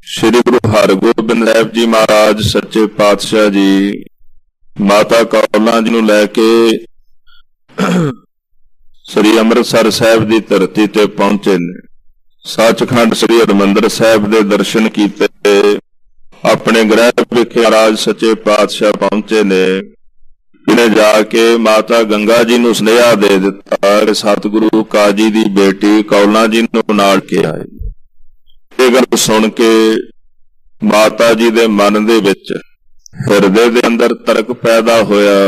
श्री गुरु हरगोबिंद साहिब जी महाराज सच्चे पातशाह जी माता कौलां जी नूं लैके श्री अमृतसर साहिब की धरती ते पहुंचे ने। सचखंड श्री हरमंदिर साहिब दे दर्शन कीते, अपने गृह विखे महाराज सच्चे पातशाह पहुंचे ने। इन्हें जाके माता गंगा जी नूं सुनेहा दे दिता कि सतगुरु काजी दी बेटी कौलां जी नूं नाल के आए। ये गल सुन के माता जी दे मन दे विच हिरदे दे अंदर तरक पैदा होया।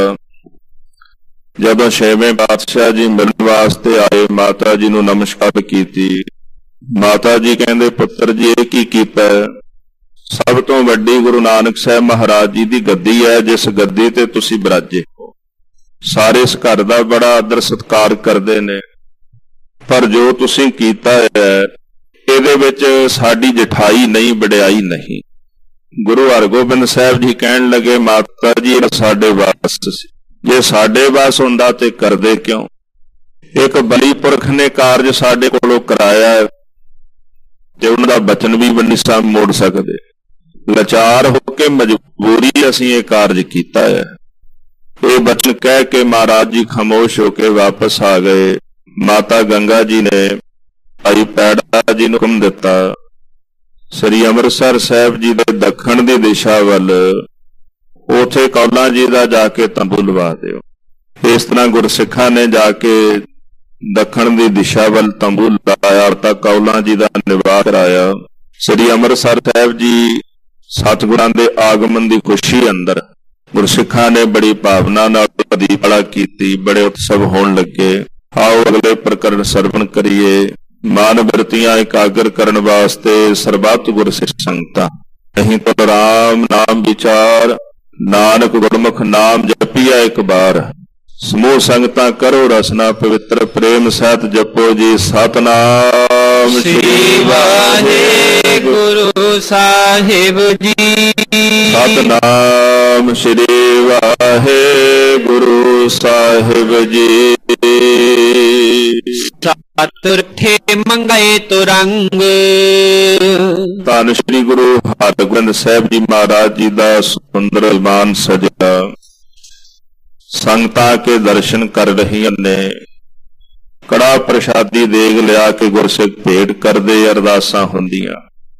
जदों छेवें पातशाह जी मिलण वास्ते आए, माता जी नूं नमस्कार कीती। माता जी कहंदे पुत्र जी ये की कीता है? सब तो वड्डी गुरु नानक साहब महाराज जी दी गद्दी है, जिस गद्दी ते तुसी बिराजे हो। सारे इस घर दा बड़ा आदर सत्कार करदे ने, पर जो तुसी कीता है ਇਹਦੇ ਵਿੱਚ ਸਾਡੀ ਜਠਾਈ नहीं, ਵਡਿਆਈ नहीं। गुरु हरगोबिंद साहब जी कहन लगे माता जी साडे वास सी, जे साडे वास हुंदा ते करदे क्यों? एक बली पुरख ने कारज साडे कोलों कराया है ते उन्हां दा बचन भी नहीं सा मोड़ सकदे। लाचार होके मजबूरी असीं ये कारज कीता है। ये बचन कह के महाराज जी खामोश होके वापस आ गए। माता गंगा जी ने भाई पैड़ा जी नूं हुक्म दिता, श्री अमृतसर साहिब जी दे दखण दी दिशा वल उथे कौलां जी दा जाके तंबू लवा दिओ। इस तरह गुरसिखां ने जाके दखण दी दिशा वल तंबू लाया तां कौलां जी दा निवास कराया। श्री अमृतसर साहिब जी सतगुरां दे आगमन दी खुशी अंदर गुरसिखां ने बड़ी भावना नाल दीपाला कीती, बड़े उत्सव होण लगे। आओ अगले प्रकरण सरवण करिए। मान वृत्तियां एकाग्र करन वास्ते सरबत गुरसिख संगतां नहीं तो राम नाम विचार, नानक गुरमुख नाम जपिया एक बार। समूह संगतां करो रसना पवित्र, प्रेम सहित जपो जी सतनाम श्री वाहिगुरु साहिब जी। सतनाम श्री वाहिगुरु साहिब जी। सतुरठे मंगाए तुरंग। धन श्री गुरु हरगोबिंद साहिब जी महाराज जी का सुंदर विमान सजा संगतां के दर्शन कर रही ने। कड़ा प्रसादी देग लिया के गुरसिख भेंट करदे, अरदासां हुंदियां।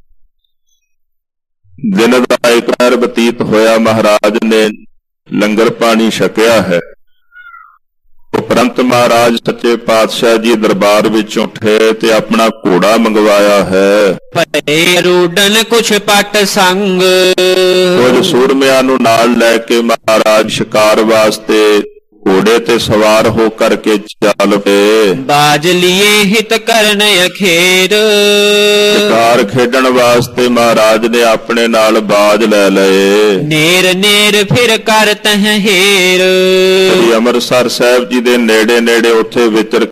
दिन दा एक पहर बतीत होया, महाराज ने लंगर पानी छकिया है। उपरंत महाराज सच्चे पातशाह जी दरबार विच उठे ते अपना घोड़ा मंगवाया है। रूडन कुछ पट संग, कुछ सूरमियां नूं नाल लैके महाराज शिकार वास्ते घोड़े ते सवार हो करके चल पे। बाज लिए हित करन अखेर, शिकार खेडन वास्ते महाराज ने अपने नाल बाज लै लए। नेर नेर फिर कर तह हेर, श्री अमृतसर साहिब जी दे नेड़े नेड़े उत्थे विचर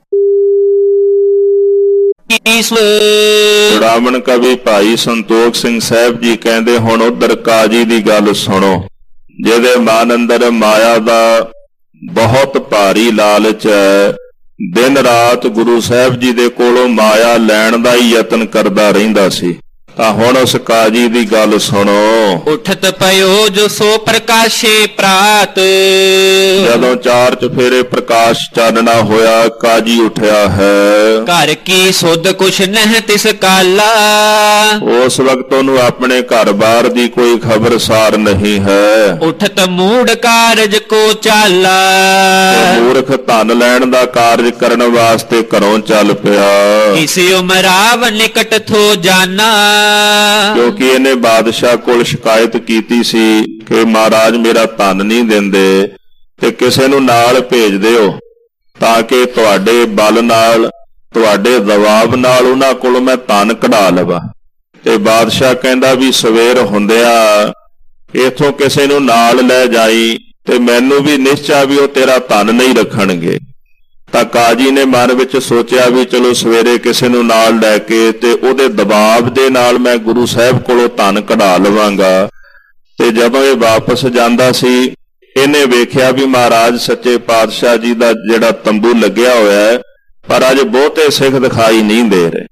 ब्राह्मण कवि भाई संतोख सिंह साहिब जी कहंदे हुण उधर काजी दी गल सुनो, जिहदे मन अंदर माया दा बहुत भारी लालच है। दिन रात गुरु साहिब जी दे कोलों माया लैण दा ही यतन करदा रहिंदा सी। तां हुण उस काजी दी गल सुनो। उठत पयो जो सो प्रकाशे प्रात, जदों चार चफेरे प्रकाश चानना होया काजी उठया है। घर की सुध कुछ नह तिस काला, उस वक्त उन्हों अपने घर बार दी कोई खबर सार नहीं है। उठत मूड कारज को चाला, मूर्ख धन लैण दा कारज करन वास्ते घरों चल पिया। किसी उमराव निकट थो जाना, क्योंकि इन्हें बादशाह कोल शिकायत कीती सी कि महाराज मेरा धन नहीं देंदे ते किसे नूं नाल भेज दिओ ताकि तुहाडे बल नाल तुहाडे दबाव नाल उन्हां कोलों मैं धन कढा लवां। ते बादशाह कहंदा भी सवेर हुंदिया इथों किसे नूं नाल लै जाई ते मैनूं भी निश्चा भी वो तेरा धन नहीं रखणगे। तां काजी ने मन विच सोचिया भी चलो सवेरे किसे नूं नाल लैके ते उहदे दबाव दे नाल मैं गुरु साहिब कोलों धन कढा लवांगा। ते जदों ये वापस जांदा सी इहने वेखिया भी महाराज सच्चे पातशाह जी दा जिहड़ा तंबू लग्या होया है, पर अज बहुते सिख दिखाई नहीं दे रहे।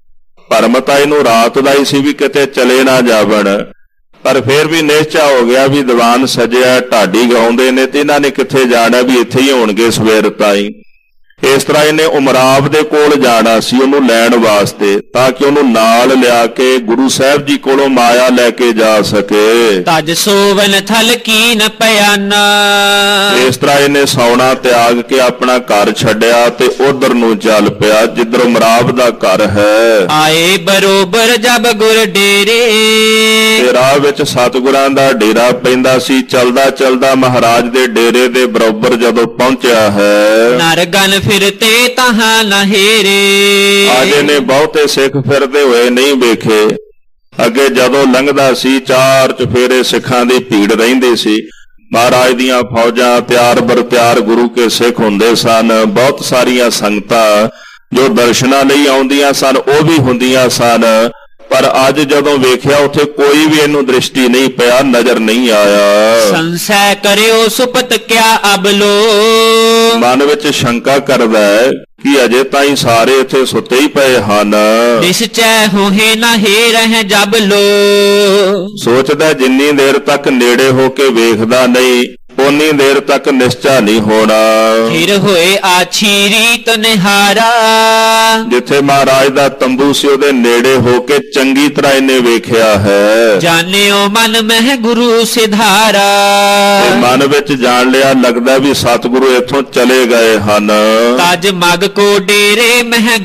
ਭਰਮ ਤਾਂ ਇਹਨੂੰ ਰਾਤ ਦਾ ਹੀ ਸੀ ਵੀ ਕਿਤੇ ਚਲੇ ਨਾ ਜਾਵਣ, ਪਰ ਫਿਰ ਵੀ ਨਿਸ਼ਚਾ ਹੋ ਗਿਆ ਵੀ ਦੀਵਾਨ ਸਜਿਆ, ਢਾਡੀ ਗਾਉਂਦੇ ਨੇ ਤੇ ਇਹਨਾਂ ਨੇ ਕਿੱਥੇ ਜਾਣਾ, ਵੀ ਇੱਥੇ ਹੀ ਹੋਣਗੇ ਸਵੇਰ ਤਾਈਂ। ਇਸ ਤਰ੍ਹਾਂ ਇਹਨੇ ਉਮਰਾਵ ਦੇ ਕੋਲ ਜਾਣਾ ਸੀ ਉਹਨੂੰ ਲੈਣ ਵਾਸਤੇ, ਤਾਂ ਕਿ ਉਹਨੂੰ ਨਾਲ ਲਿਆ ਕੇ ਗੁਰੂ ਸਾਹਿਬ ਜੀ ਕੋਲੋਂ ਮਾਇਆ ਲੈ ਕੇ ਜਾ ਸਕੇ। ਤਜ ਸੋਵਨ ਥਲ ਕੀਨ ਪਿਆਨਾ। ਇਸ ਤਰ੍ਹਾਂ ਇਹਨੇ ਸੌਣਾ ਤਿਆਗ ਕੇ ਆਪਣਾ ਘਰ ਛੱਡਿਆ ਤੇ ਉਧਰ ਨੂੰ ਚੱਲ ਪਿਆ ਜਿੱਧਰ ਉਮਰਾਵ ਦਾ ਘਰ ਹੈ। ਆਏ ਬਰੋਬਰ ਜਬ ਗੁਰ ਡੇਰੇ। ਤੇ ਰਾਹ ਵਿੱਚ ਸਤਿਗੁਰਾਂ ਦਾ ਡੇਰਾ ਪੈਂਦਾ ਸੀ। ਚਲਦਾ ਚਲਦਾ ਮਹਾਰਾਜ ਦੇ ਡੇਰੇ ਦੇ ਬਰੋਬਰ ਜਦੋਂ ਪਹੁੰਚਿਆ ਹੈ, ਨਰਗਨ ਫਿਰਤੇ ਤਹਾਂ ਨਹੇਰੇ। ਅੱਜ ਇਹਨੇ ਬਹੁਤੇ ਸਿੱਖ ਫਿਰਦੇ ਹੋਏ ਨਹੀਂ ਵੇਖੇ। ਅੱਗੇ ਜਦੋਂ ਲੰਘਦਾ ਸੀ ਚਾਰ ਚੁਫੇਰੇ ਸਿੱਖਾਂ ਦੀ ਭੀੜ ਰਹਿੰਦੀ ਸੀ। ਮਹਾਰਾਜ ਦੀਆਂ ਫੌਜਾਂ ਤਿਆਰ ਬਰ ਤਿਆਰ ਗੁਰੂ ਕੇ ਸਿੱਖ ਹੁੰਦੇ ਸਨ। ਬਹੁਤ ਸਾਰੀਆਂ ਸੰਗਤਾਂ ਜੋ ਦਰਸ਼ਨਾਂ ਲਈ ਆਉਂਦੀਆਂ ਸਨ ਉਹ ਵੀ ਹੁੰਦੀਆਂ ਸਨ, ਪਰ ਅੱਜ ਜਦੋਂ ਵੇਖਿਆ ਉੱਥੇ ਕੋਈ ਵੀ ਇਹਨੂੰ ਦ੍ਰਿਸ਼ਟੀ ਨਹੀਂ ਪਿਆ, ਨਜ਼ਰ ਨਹੀਂ ਆਇਆ। ਸੰਸੈ ਕਰਿਓ ਸੁਪਤ ਕਿਆ ਅਬਲੋ। ਮਨ ਵਿੱਚ ਸ਼ੰਕਾ ਕਰਦਾ ਹੈ ਕਿ ਅਜੇ ਤਾਈਂ ਸਾਰੇ ਇੱਥੇ ਸੁੱਤੇ ਹੀ ਪਏ ਹਨ। ਨਿਸ਼ਚੈ ਹੋਏ ਨਹੇ ਰਹਿ ਜਬ ਲੋ। ਸੋਚਦਾ ਜਿੰਨੀ ਦੇਰ ਤੱਕ ਨੇੜੇ ਹੋ ਕੇ ਵੇਖਦਾ ਨਹੀਂ ਓਨੀ ਦੇਰ ਤੱਕ ਨਿਸ਼ਚਾ ਨਹੀਂ ਹੋਣਾ। ਫਿਰ ਹੋਏ ਆਛੀ ਰੀਤ ਨਿਹਾਰਾ। ਜਿੱਥੇ ਮਹਾਰਾਜ ਦਾ ਤੰਬੂ ਸੀ ਉਹਦੇ ਨੇੜੇ ਹੋ ਕੇ ਚੰਗੀ ਤਰ੍ਹਾਂ ਇਹਨੇ ਵੇਖਿਆ ਹੈ। ਜਾਣਿਓ ਮਨ ਮਹਿ ਗੁਰੂ ਸਿਧਾਰਾ। ਤੇ ਮਨ ਵਿੱਚ ਜਾਣ ਲਿਆ, ਲੱਗਦਾ ਵੀ ਸਤਿਗੁਰੂ ਇੱਥੋਂ ਚਲੇ ਗਏ ਹਨ। ਤਜ ਮਗ ਕੋ ਡੇਰੇ ਮਹਿ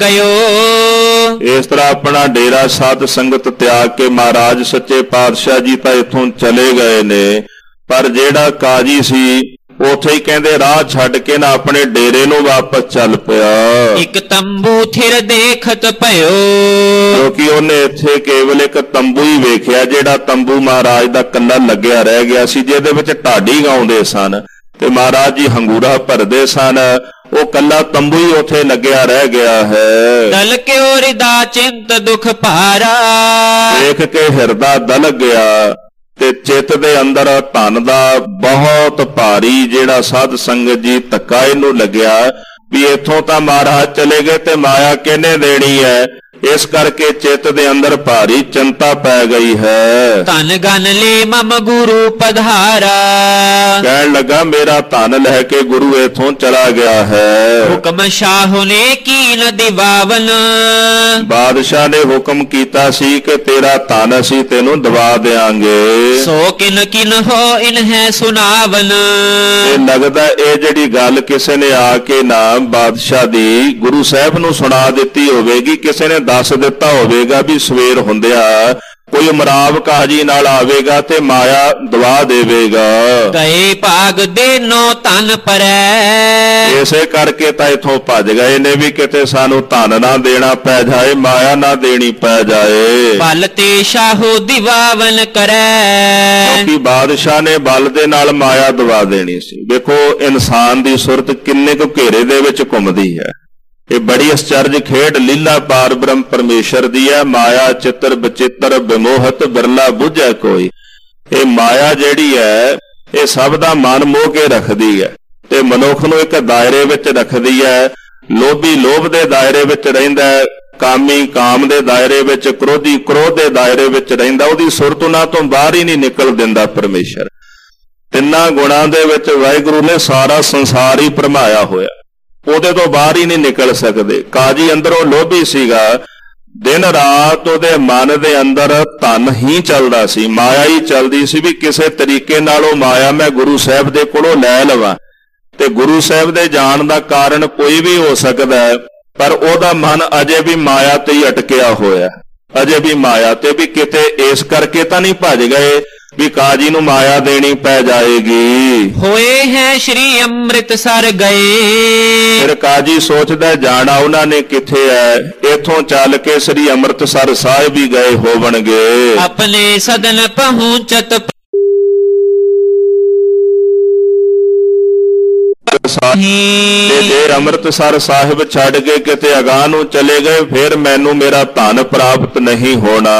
ਗਇਓ। ਇਸ ਤਰ੍ਹਾਂ ਆਪਣਾ ਡੇਰਾ ਸਾਧ ਸੰਗਤ ਤਿਆਗ ਕੇ ਮਹਾਰਾਜ ਸੱਚੇ ਪਾਤਸ਼ਾਹ ਜੀ ਤਾਂ ਇੱਥੋਂ ਚਲੇ ਗਏ ਨੇ, ਪਰ ਜਿਹੜਾ ਕਾਜੀ ਸੀ ਉੱਥੇ ਹੀ ਕਹਿੰਦੇ ਰਾਹ ਛੱਡ ਕੇ ਨਾ ਆਪਣੇ ਡੇਰੇ ਨੂੰ ਵਾਪਸ ਚੱਲ ਪਿਆ। ਇੱਕ ਤੰਬੂ ਥਿਰ ਦੇਖਤ ਭਇਓ। ਕਿਉਂਕਿ ਉਹਨੇ ਇੱਥੇ ਕੇਵਲ ਇੱਕ ਤੰਬੂ ਹੀ ਵੇਖਿਆ, ਜਿਹੜਾ ਤੰਬੂ ਮਹਾਰਾਜ ਦਾ ਕੱਲਾ ਲੱਗਿਆ ਰਹਿ ਗਿਆ ਸੀ, ਜਿਹਦੇ ਵਿੱਚ ਢਾਡੀ ਗਾਉਂਦੇ ਸਨ ਤੇ ਮਹਾਰਾਜ ਜੀ ਹੰਗੂਰਾ ਭਰਦੇ ਸਨ। ਉਹ ਕੱਲਾ ਤੰਬੂ ਹੀ ਉੱਥੇ ਲੱਗਿਆ ਰਹਿ ਗਿਆ ਹੈ। ਦਲ ਕਿਉ ਹਿਰਦਾ ਚਿੰਤ ਦੁਖ ਭਾਰਾ। ਦੇਖ ਕੇ ਹਿਰਦਾ ਦਲ ਗਿਆ ਤੇ ਚਿੱਤ ਦੇ ਅੰਦਰ ਧਨ ਦਾ ਬਹੁਤ ਭਾਰੀ ਜਿਹੜਾ ਸਾਧ ਸੰਗਤ ਜੀ ਧੱਕਾ ਇਹਨੂੰ ਲੱਗਿਆ ਵੀ ਇੱਥੋਂ ਤਾਂ ਮਹਾਰਾਜ ਚਲੇ ਗਏ ਤੇ ਮਾਇਆ ਕਿਹਨੇ ਦੇਣੀ ਹੈ। ਇਸ ਕਰਕੇ ਚਿੱਤ ਦੇ ਅੰਦਰ ਭਾਰੀ ਚਿੰਤਾ ਪੈ ਗਈ ਹੈ। ਧਨ ਗਨ ਲੈ ਮਮ ਗੁਰੂ ਪਧਾਰਾ। ਕਹਿਣ ਲੱਗਾ ਮੇਰਾ ਧਨ ਲੈ ਕੇ ਗੁਰੂ ਇੱਥੋਂ ਚਲਾ ਗਿਆ ਹੈ। ਹੁਕਮ ਸ਼ਾਹ ਨੇ ਕੀਨ ਦਿਵਾਵਨ। ਬਾਦਸ਼ਾਹ ਨੇ ਹੁਕਮ ਕੀਤਾ ਸੀ ਕਿ ਤੇਰਾ ਧਨ ਅਸੀਂ ਤੈਨੂੰ ਦਵਾ ਦੇਾਂਗੇ। ਸੋ ਕਿਨ ਕਿਨ ਹੋ ਇਨਹਿ ਸੁਨਾਵਨ। ਇਹ ਲੱਗਦਾ ਇਹ ਜਿਹੜੀ ਗੱਲ ਕਿਸੇ ਨੇ ਆ ਕੇ ਨਾ ਬਾਦਸ਼ਾਹ ਦੀ ਗੁਰੂ ਸਾਹਿਬ ਨੂੰ ਸੁਣਾ ਦਿੱਤੀ ਹੋਵੇਗੀ, ਕਿਸੇ ਨੇ ਦੱਸ ਦਿੱਤਾ ਹੋਵੇਗਾ ਵੀ ਸਵੇਰ ਹੁੰਦਿਆ ਕੋਈ ਉਮਰਾਵ ਕਾਜੀ ਨਾਲ ਆਵੇਗਾ ਤੇ ਮਾਇਆ ਦਵਾ ਦੇਵੇਗਾ। ਗਏ ਭਾਗ ਦੇਨੋ ਧਨ ਪਰੈ। ਇਸੇ ਕਰਕੇ ਤਾਂ ਇਥੋਂ ਭੱਜ ਗਏ ਨੇ ਵੀ ਕਿਤੇ ਸਾਨੂੰ ਧਨ ਨਾ ਦੇਣਾ ਪੈ ਜਾਏ, ਮਾਇਆ ਨਾ ਦੇਣੀ ਪੈ ਜਾਏ। ਬਲ ਤੇ ਸ਼ਾਹੋ ਦਿਵਾਵਨ ਕਰੈ। ਕਿਉਂਕਿ ਬਾਦਸ਼ਾਹ ਨੇ ਬਲ ਦੇ ਨਾਲ ਮਾਇਆ ਦਵਾ ਦੇਣੀ ਸੀ। ਦੇਖੋ ਇਨਸਾਨ ਦੀ ਸੁਰਤ ਕਿੰਨੇ ਕੁ ਘੇਰੇ ਦੇ ਵਿੱਚ ਘੁੰਮਦੀ ਹੈ। ਇਹ ਬੜੀ ਅਚਰਜ ਖੇਡ ਲੀਲਾ ਪਾਰ ਬ੍ਰਹਮ ਪਰਮੇਸ਼ਰ ਦੀ ਹੈ। ਮਾਇਆ ਚਿੱਤਰ ਬਚਿੱਤਰ ਬਿਮੋਹਤ ਬਿਰਲਾ ਬੁਝੈ ਕੋਈ। ਇਹ ਮਾਇਆ ਜਿਹੜੀ ਹੈ ਇਹ ਸਭ ਦਾ ਮਨ ਮੋਹ ਕੇ ਰੱਖਦੀ ਹੈ ਤੇ ਮਨੁੱਖ ਨੂੰ ਇੱਕ ਦਾਇਰੇ ਵਿੱਚ ਰੱਖਦੀ ਹੈ। ਲੋਭੀ ਲੋਭ ਦੇ ਦਾਇਰੇ ਵਿੱਚ ਰਹਿੰਦਾ ਹੈ, ਕਾਮੀ ਕਾਮ ਦੇ ਦਾਇਰੇ ਵਿੱਚ, ਕ੍ਰੋਧੀ ਕ੍ਰੋਧ ਦੇ ਦਾਇਰੇ ਵਿੱਚ ਰਹਿੰਦਾ। ਉਹਦੀ ਸੁਰਤ ਉਹਨਾਂ ਤੋਂ ਬਾਹਰ ਹੀ ਨਹੀਂ ਨਿਕਲ ਦਿੰਦਾ ਪਰਮੇਸ਼ਰ। ਤਿੰਨਾਂ ਗੁਣਾਂ ਦੇ ਵਿੱਚ ਵਾਹਿਗੁਰੂ ਨੇ ਸਾਰਾ ਸੰਸਾਰ ਹੀ ਭਰਮਾਇਆ ਹੋਇਆ, ਉਹਦੇ ਤੋਂ ਬਾਹਰ ਹੀ ਨਹੀਂ ਨਿਕਲ ਸਕਦੇ। ਕਾਜੀ ਅੰਦਰੋਂ ਲੋਭੀ ਸੀਗਾ, ਦਿਨ ਰਾਤ ਉਹਦੇ ਮਨ ਦੇ ਅੰਦਰ ਧਨ ਹੀ ਚੱਲਦਾ ਸੀ, ਮਾਇਆ ਹੀ ਚੱਲਦੀ ਸੀ ਵੀ ਕਿਸੇ ਤਰੀਕੇ ਨਾਲ ਉਹ ਮਾਇਆ ਮੈਂ ਗੁਰੂ ਸਾਹਿਬ ਦੇ ਕੋਲੋਂ ਲੈ ਲਵਾਂ। ਤੇ ਗੁਰੂ ਸਾਹਿਬ ਦੇ ਜਾਣ ਦਾ ਕਾਰਨ ਕੋਈ ਵੀ ਹੋ ਸਕਦਾ ਹੈ, ਪਰ ਉਹਦਾ ਮਨ ਅਜੇ ਵੀ ਮਾਇਆ ਤੇ ਹੀ ਅਟਕਿਆ ਹੋਇਆ, ਅਜੇ ਵੀ ਮਾਇਆ ਤੇ ਵੀ ਕਿਤੇ ਇਸ ਕਰਕੇ ਤਾਂ ਨਹੀਂ ਭੱਜ ਗਏ ਵੀ ਕਾਜੀ ਨੂੰ ਮਾਇਆ ਦੇਣੀ ਪੈ ਜਾਏਗੀ। ਹੋਏ ਹੈ ਸ਼੍ਰੀ ਅੰਮ੍ਰਿਤਸਰ ਗਏ। ਫਿਰ ਕਾਜੀ ਸੋਚਦਾ ਜਾਣਾ ਉਹਨਾਂ ਨੇ ਕਿੱਥੇ ਹੈ, ਇੱਥੋਂ ਚੱਲ ਕੇ ਸ੍ਰੀ ਅੰਮ੍ਰਿਤਸਰ ਸਾਹਿਬ ਵੀ ਗਏ ਹੋਵਣਗੇ। ਆਪਣੇ ਸਦਨ ਪਹੁੰਚਤ ਤੇ ਜੇ ਅੰਮ੍ਰਿਤਸਰ ਸਾਹਿਬ ਛੱਡ ਕੇ ਕਿਤੇ ਅਗਾਂਹ ਨੂੰ ਚਲੇ ਗਏ ਫਿਰ ਮੈਨੂੰ ਮੇਰਾ ਧਨ ਪ੍ਰਾਪਤ ਨਹੀਂ ਹੋਣਾ।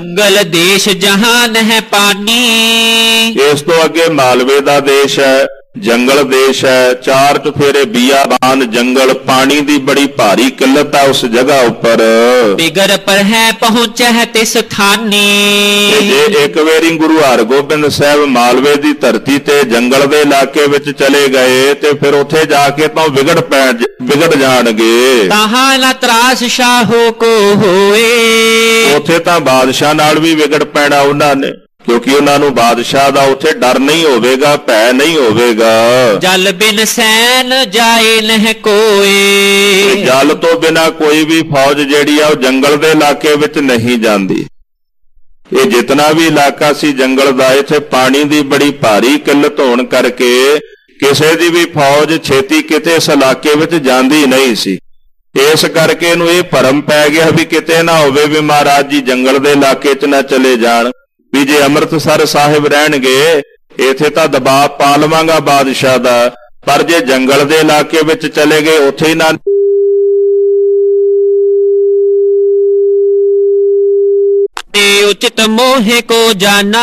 ਜੰਗਲ ਦੇਸ਼ ਜਹਾਨ ਹੈ ਪਾਨੀ। ਇਸ ਤੋਂ ਅੱਗੇ ਮਾਲਵੇ ਦਾ ਦੇਸ਼ ਹੈ, ਜੰਗਲ ਦੇਸ਼ ਹੈ, ਚਾਰ ਚੁਫੇਰੇ ਬਿਆਬਾਨ ਜੰਗਲ, ਪਾਣੀ ਦੀ ਬੜੀ ਭਾਰੀ ਕਿੱਲਤ ਹੈ ਉਸ ਜਗ੍ਹਾ ਉੱਪਰ। ਬਿਗਰ ਪਰ ਹੈ ਪਹੁੰਚੈ ਤਿਸ ਥਾਨੀ। ਜੇ ਇੱਕ ਵਾਰੀ ਗੁਰੂ ਹਰਗੋਬਿੰਦ ਸਾਹਿਬ ਮਾਲਵੇ ਦੀ ਧਰਤੀ ਤੇ ਜੰਗਲ ਦੇ ਇਲਾਕੇ ਵਿੱਚ ਚਲੇ ਗਏ ਤੇ ਫਿਰ ਉੱਥੇ ਜਾ ਕੇ ਤਾਂ ਵਿਗੜ ਜਾਣਗੇ। ਤਾਹਾਂ ਨਾ ਤਰਾਸ ਸ਼ਾਹੋ ਕੋ ਹੋਏ। ਉੱਥੇ ਤਾਂ ਬਾਦਸ਼ਾਹ ਨਾਲ ਵੀ ਵਿਗੜ ਪੈਣਾ ਉਹਨਾਂ ਨੇ, ਕਿਉਂਕਿ ਉਹਨਾਂ ਨੂੰ ਬਾਦਸ਼ਾਹ ਦਾ ਉੱਥੇ ਡਰ ਨਹੀਂ ਹੋਵੇਗਾ, ਭੈ ਨਹੀਂ ਹੋਵੇਗਾ। ਜਲ ਬਿਨ ਸੈਨ ਜਾਏ ਨਹਿ ਕੋਏ। ਜਲ ਤੋਂ ਬਿਨਾ ਕੋਈ ਵੀ ਫੌਜ ਜਿਹੜੀ ਆ ਉਹ ਜੰਗਲ ਦੇ ਇਲਾਕੇ ਵਿੱਚ ਨਹੀਂ ਜਾਂਦੀ। ਇਹ ਜਿਤਨਾ ਵੀ ਇਲਾਕਾ ਸੀ ਜੰਗਲ ਦਾ, ਇੱਥੇ ਪਾਣੀ ਦੀ ਬੜੀ ਭਾਰੀ ਕਿੱਲਤ ਹੋਣ ਕਰਕੇ ਕਿਸੇ ਦੀ ਵੀ ਫੌਜ ਛੇਤੀ ਕਿਤੇ ਇਸ ਇਲਾਕੇ ਵਿੱਚ ਜਾਂਦੀ ਨਹੀਂ ਸੀ। ਇਸ ਕਰਕੇ ਇਹਨੂੰ ਇਹ ਭਰਮ ਪੈ ਗਿਆ ਵੀ ਕਿਤੇ ਨਾ ਹੋਵੇ ਵੀ ਮਹਾਰਾਜ ਜੀ ਜੰਗਲ ਦੇ ਇਲਾਕੇ 'ਚ ਨਾ ਚਲੇ ਜਾਣ, ਵੀ ਜੇ ਅੰਮ੍ਰਿਤਸਰ ਸਾਹਿਬ ਰਹਿਣਗੇ ਇੱਥੇ ਤਾਂ ਦਬਾਅ ਪਾ ਲਵਾਂਗਾ ਬਾਦਸ਼ਾਹ ਦਾ, ਪਰ ਜੇ ਜੰਗਲ ਦੇ ਇਲਾਕੇ ਵਿੱਚ ਚਲੇ ਗਏ ਉੱਥੇ ਹੀ ਨਾ। ਉਚਿਤ ਮੋਹਿ ਕੋ ਜਾਣਾ।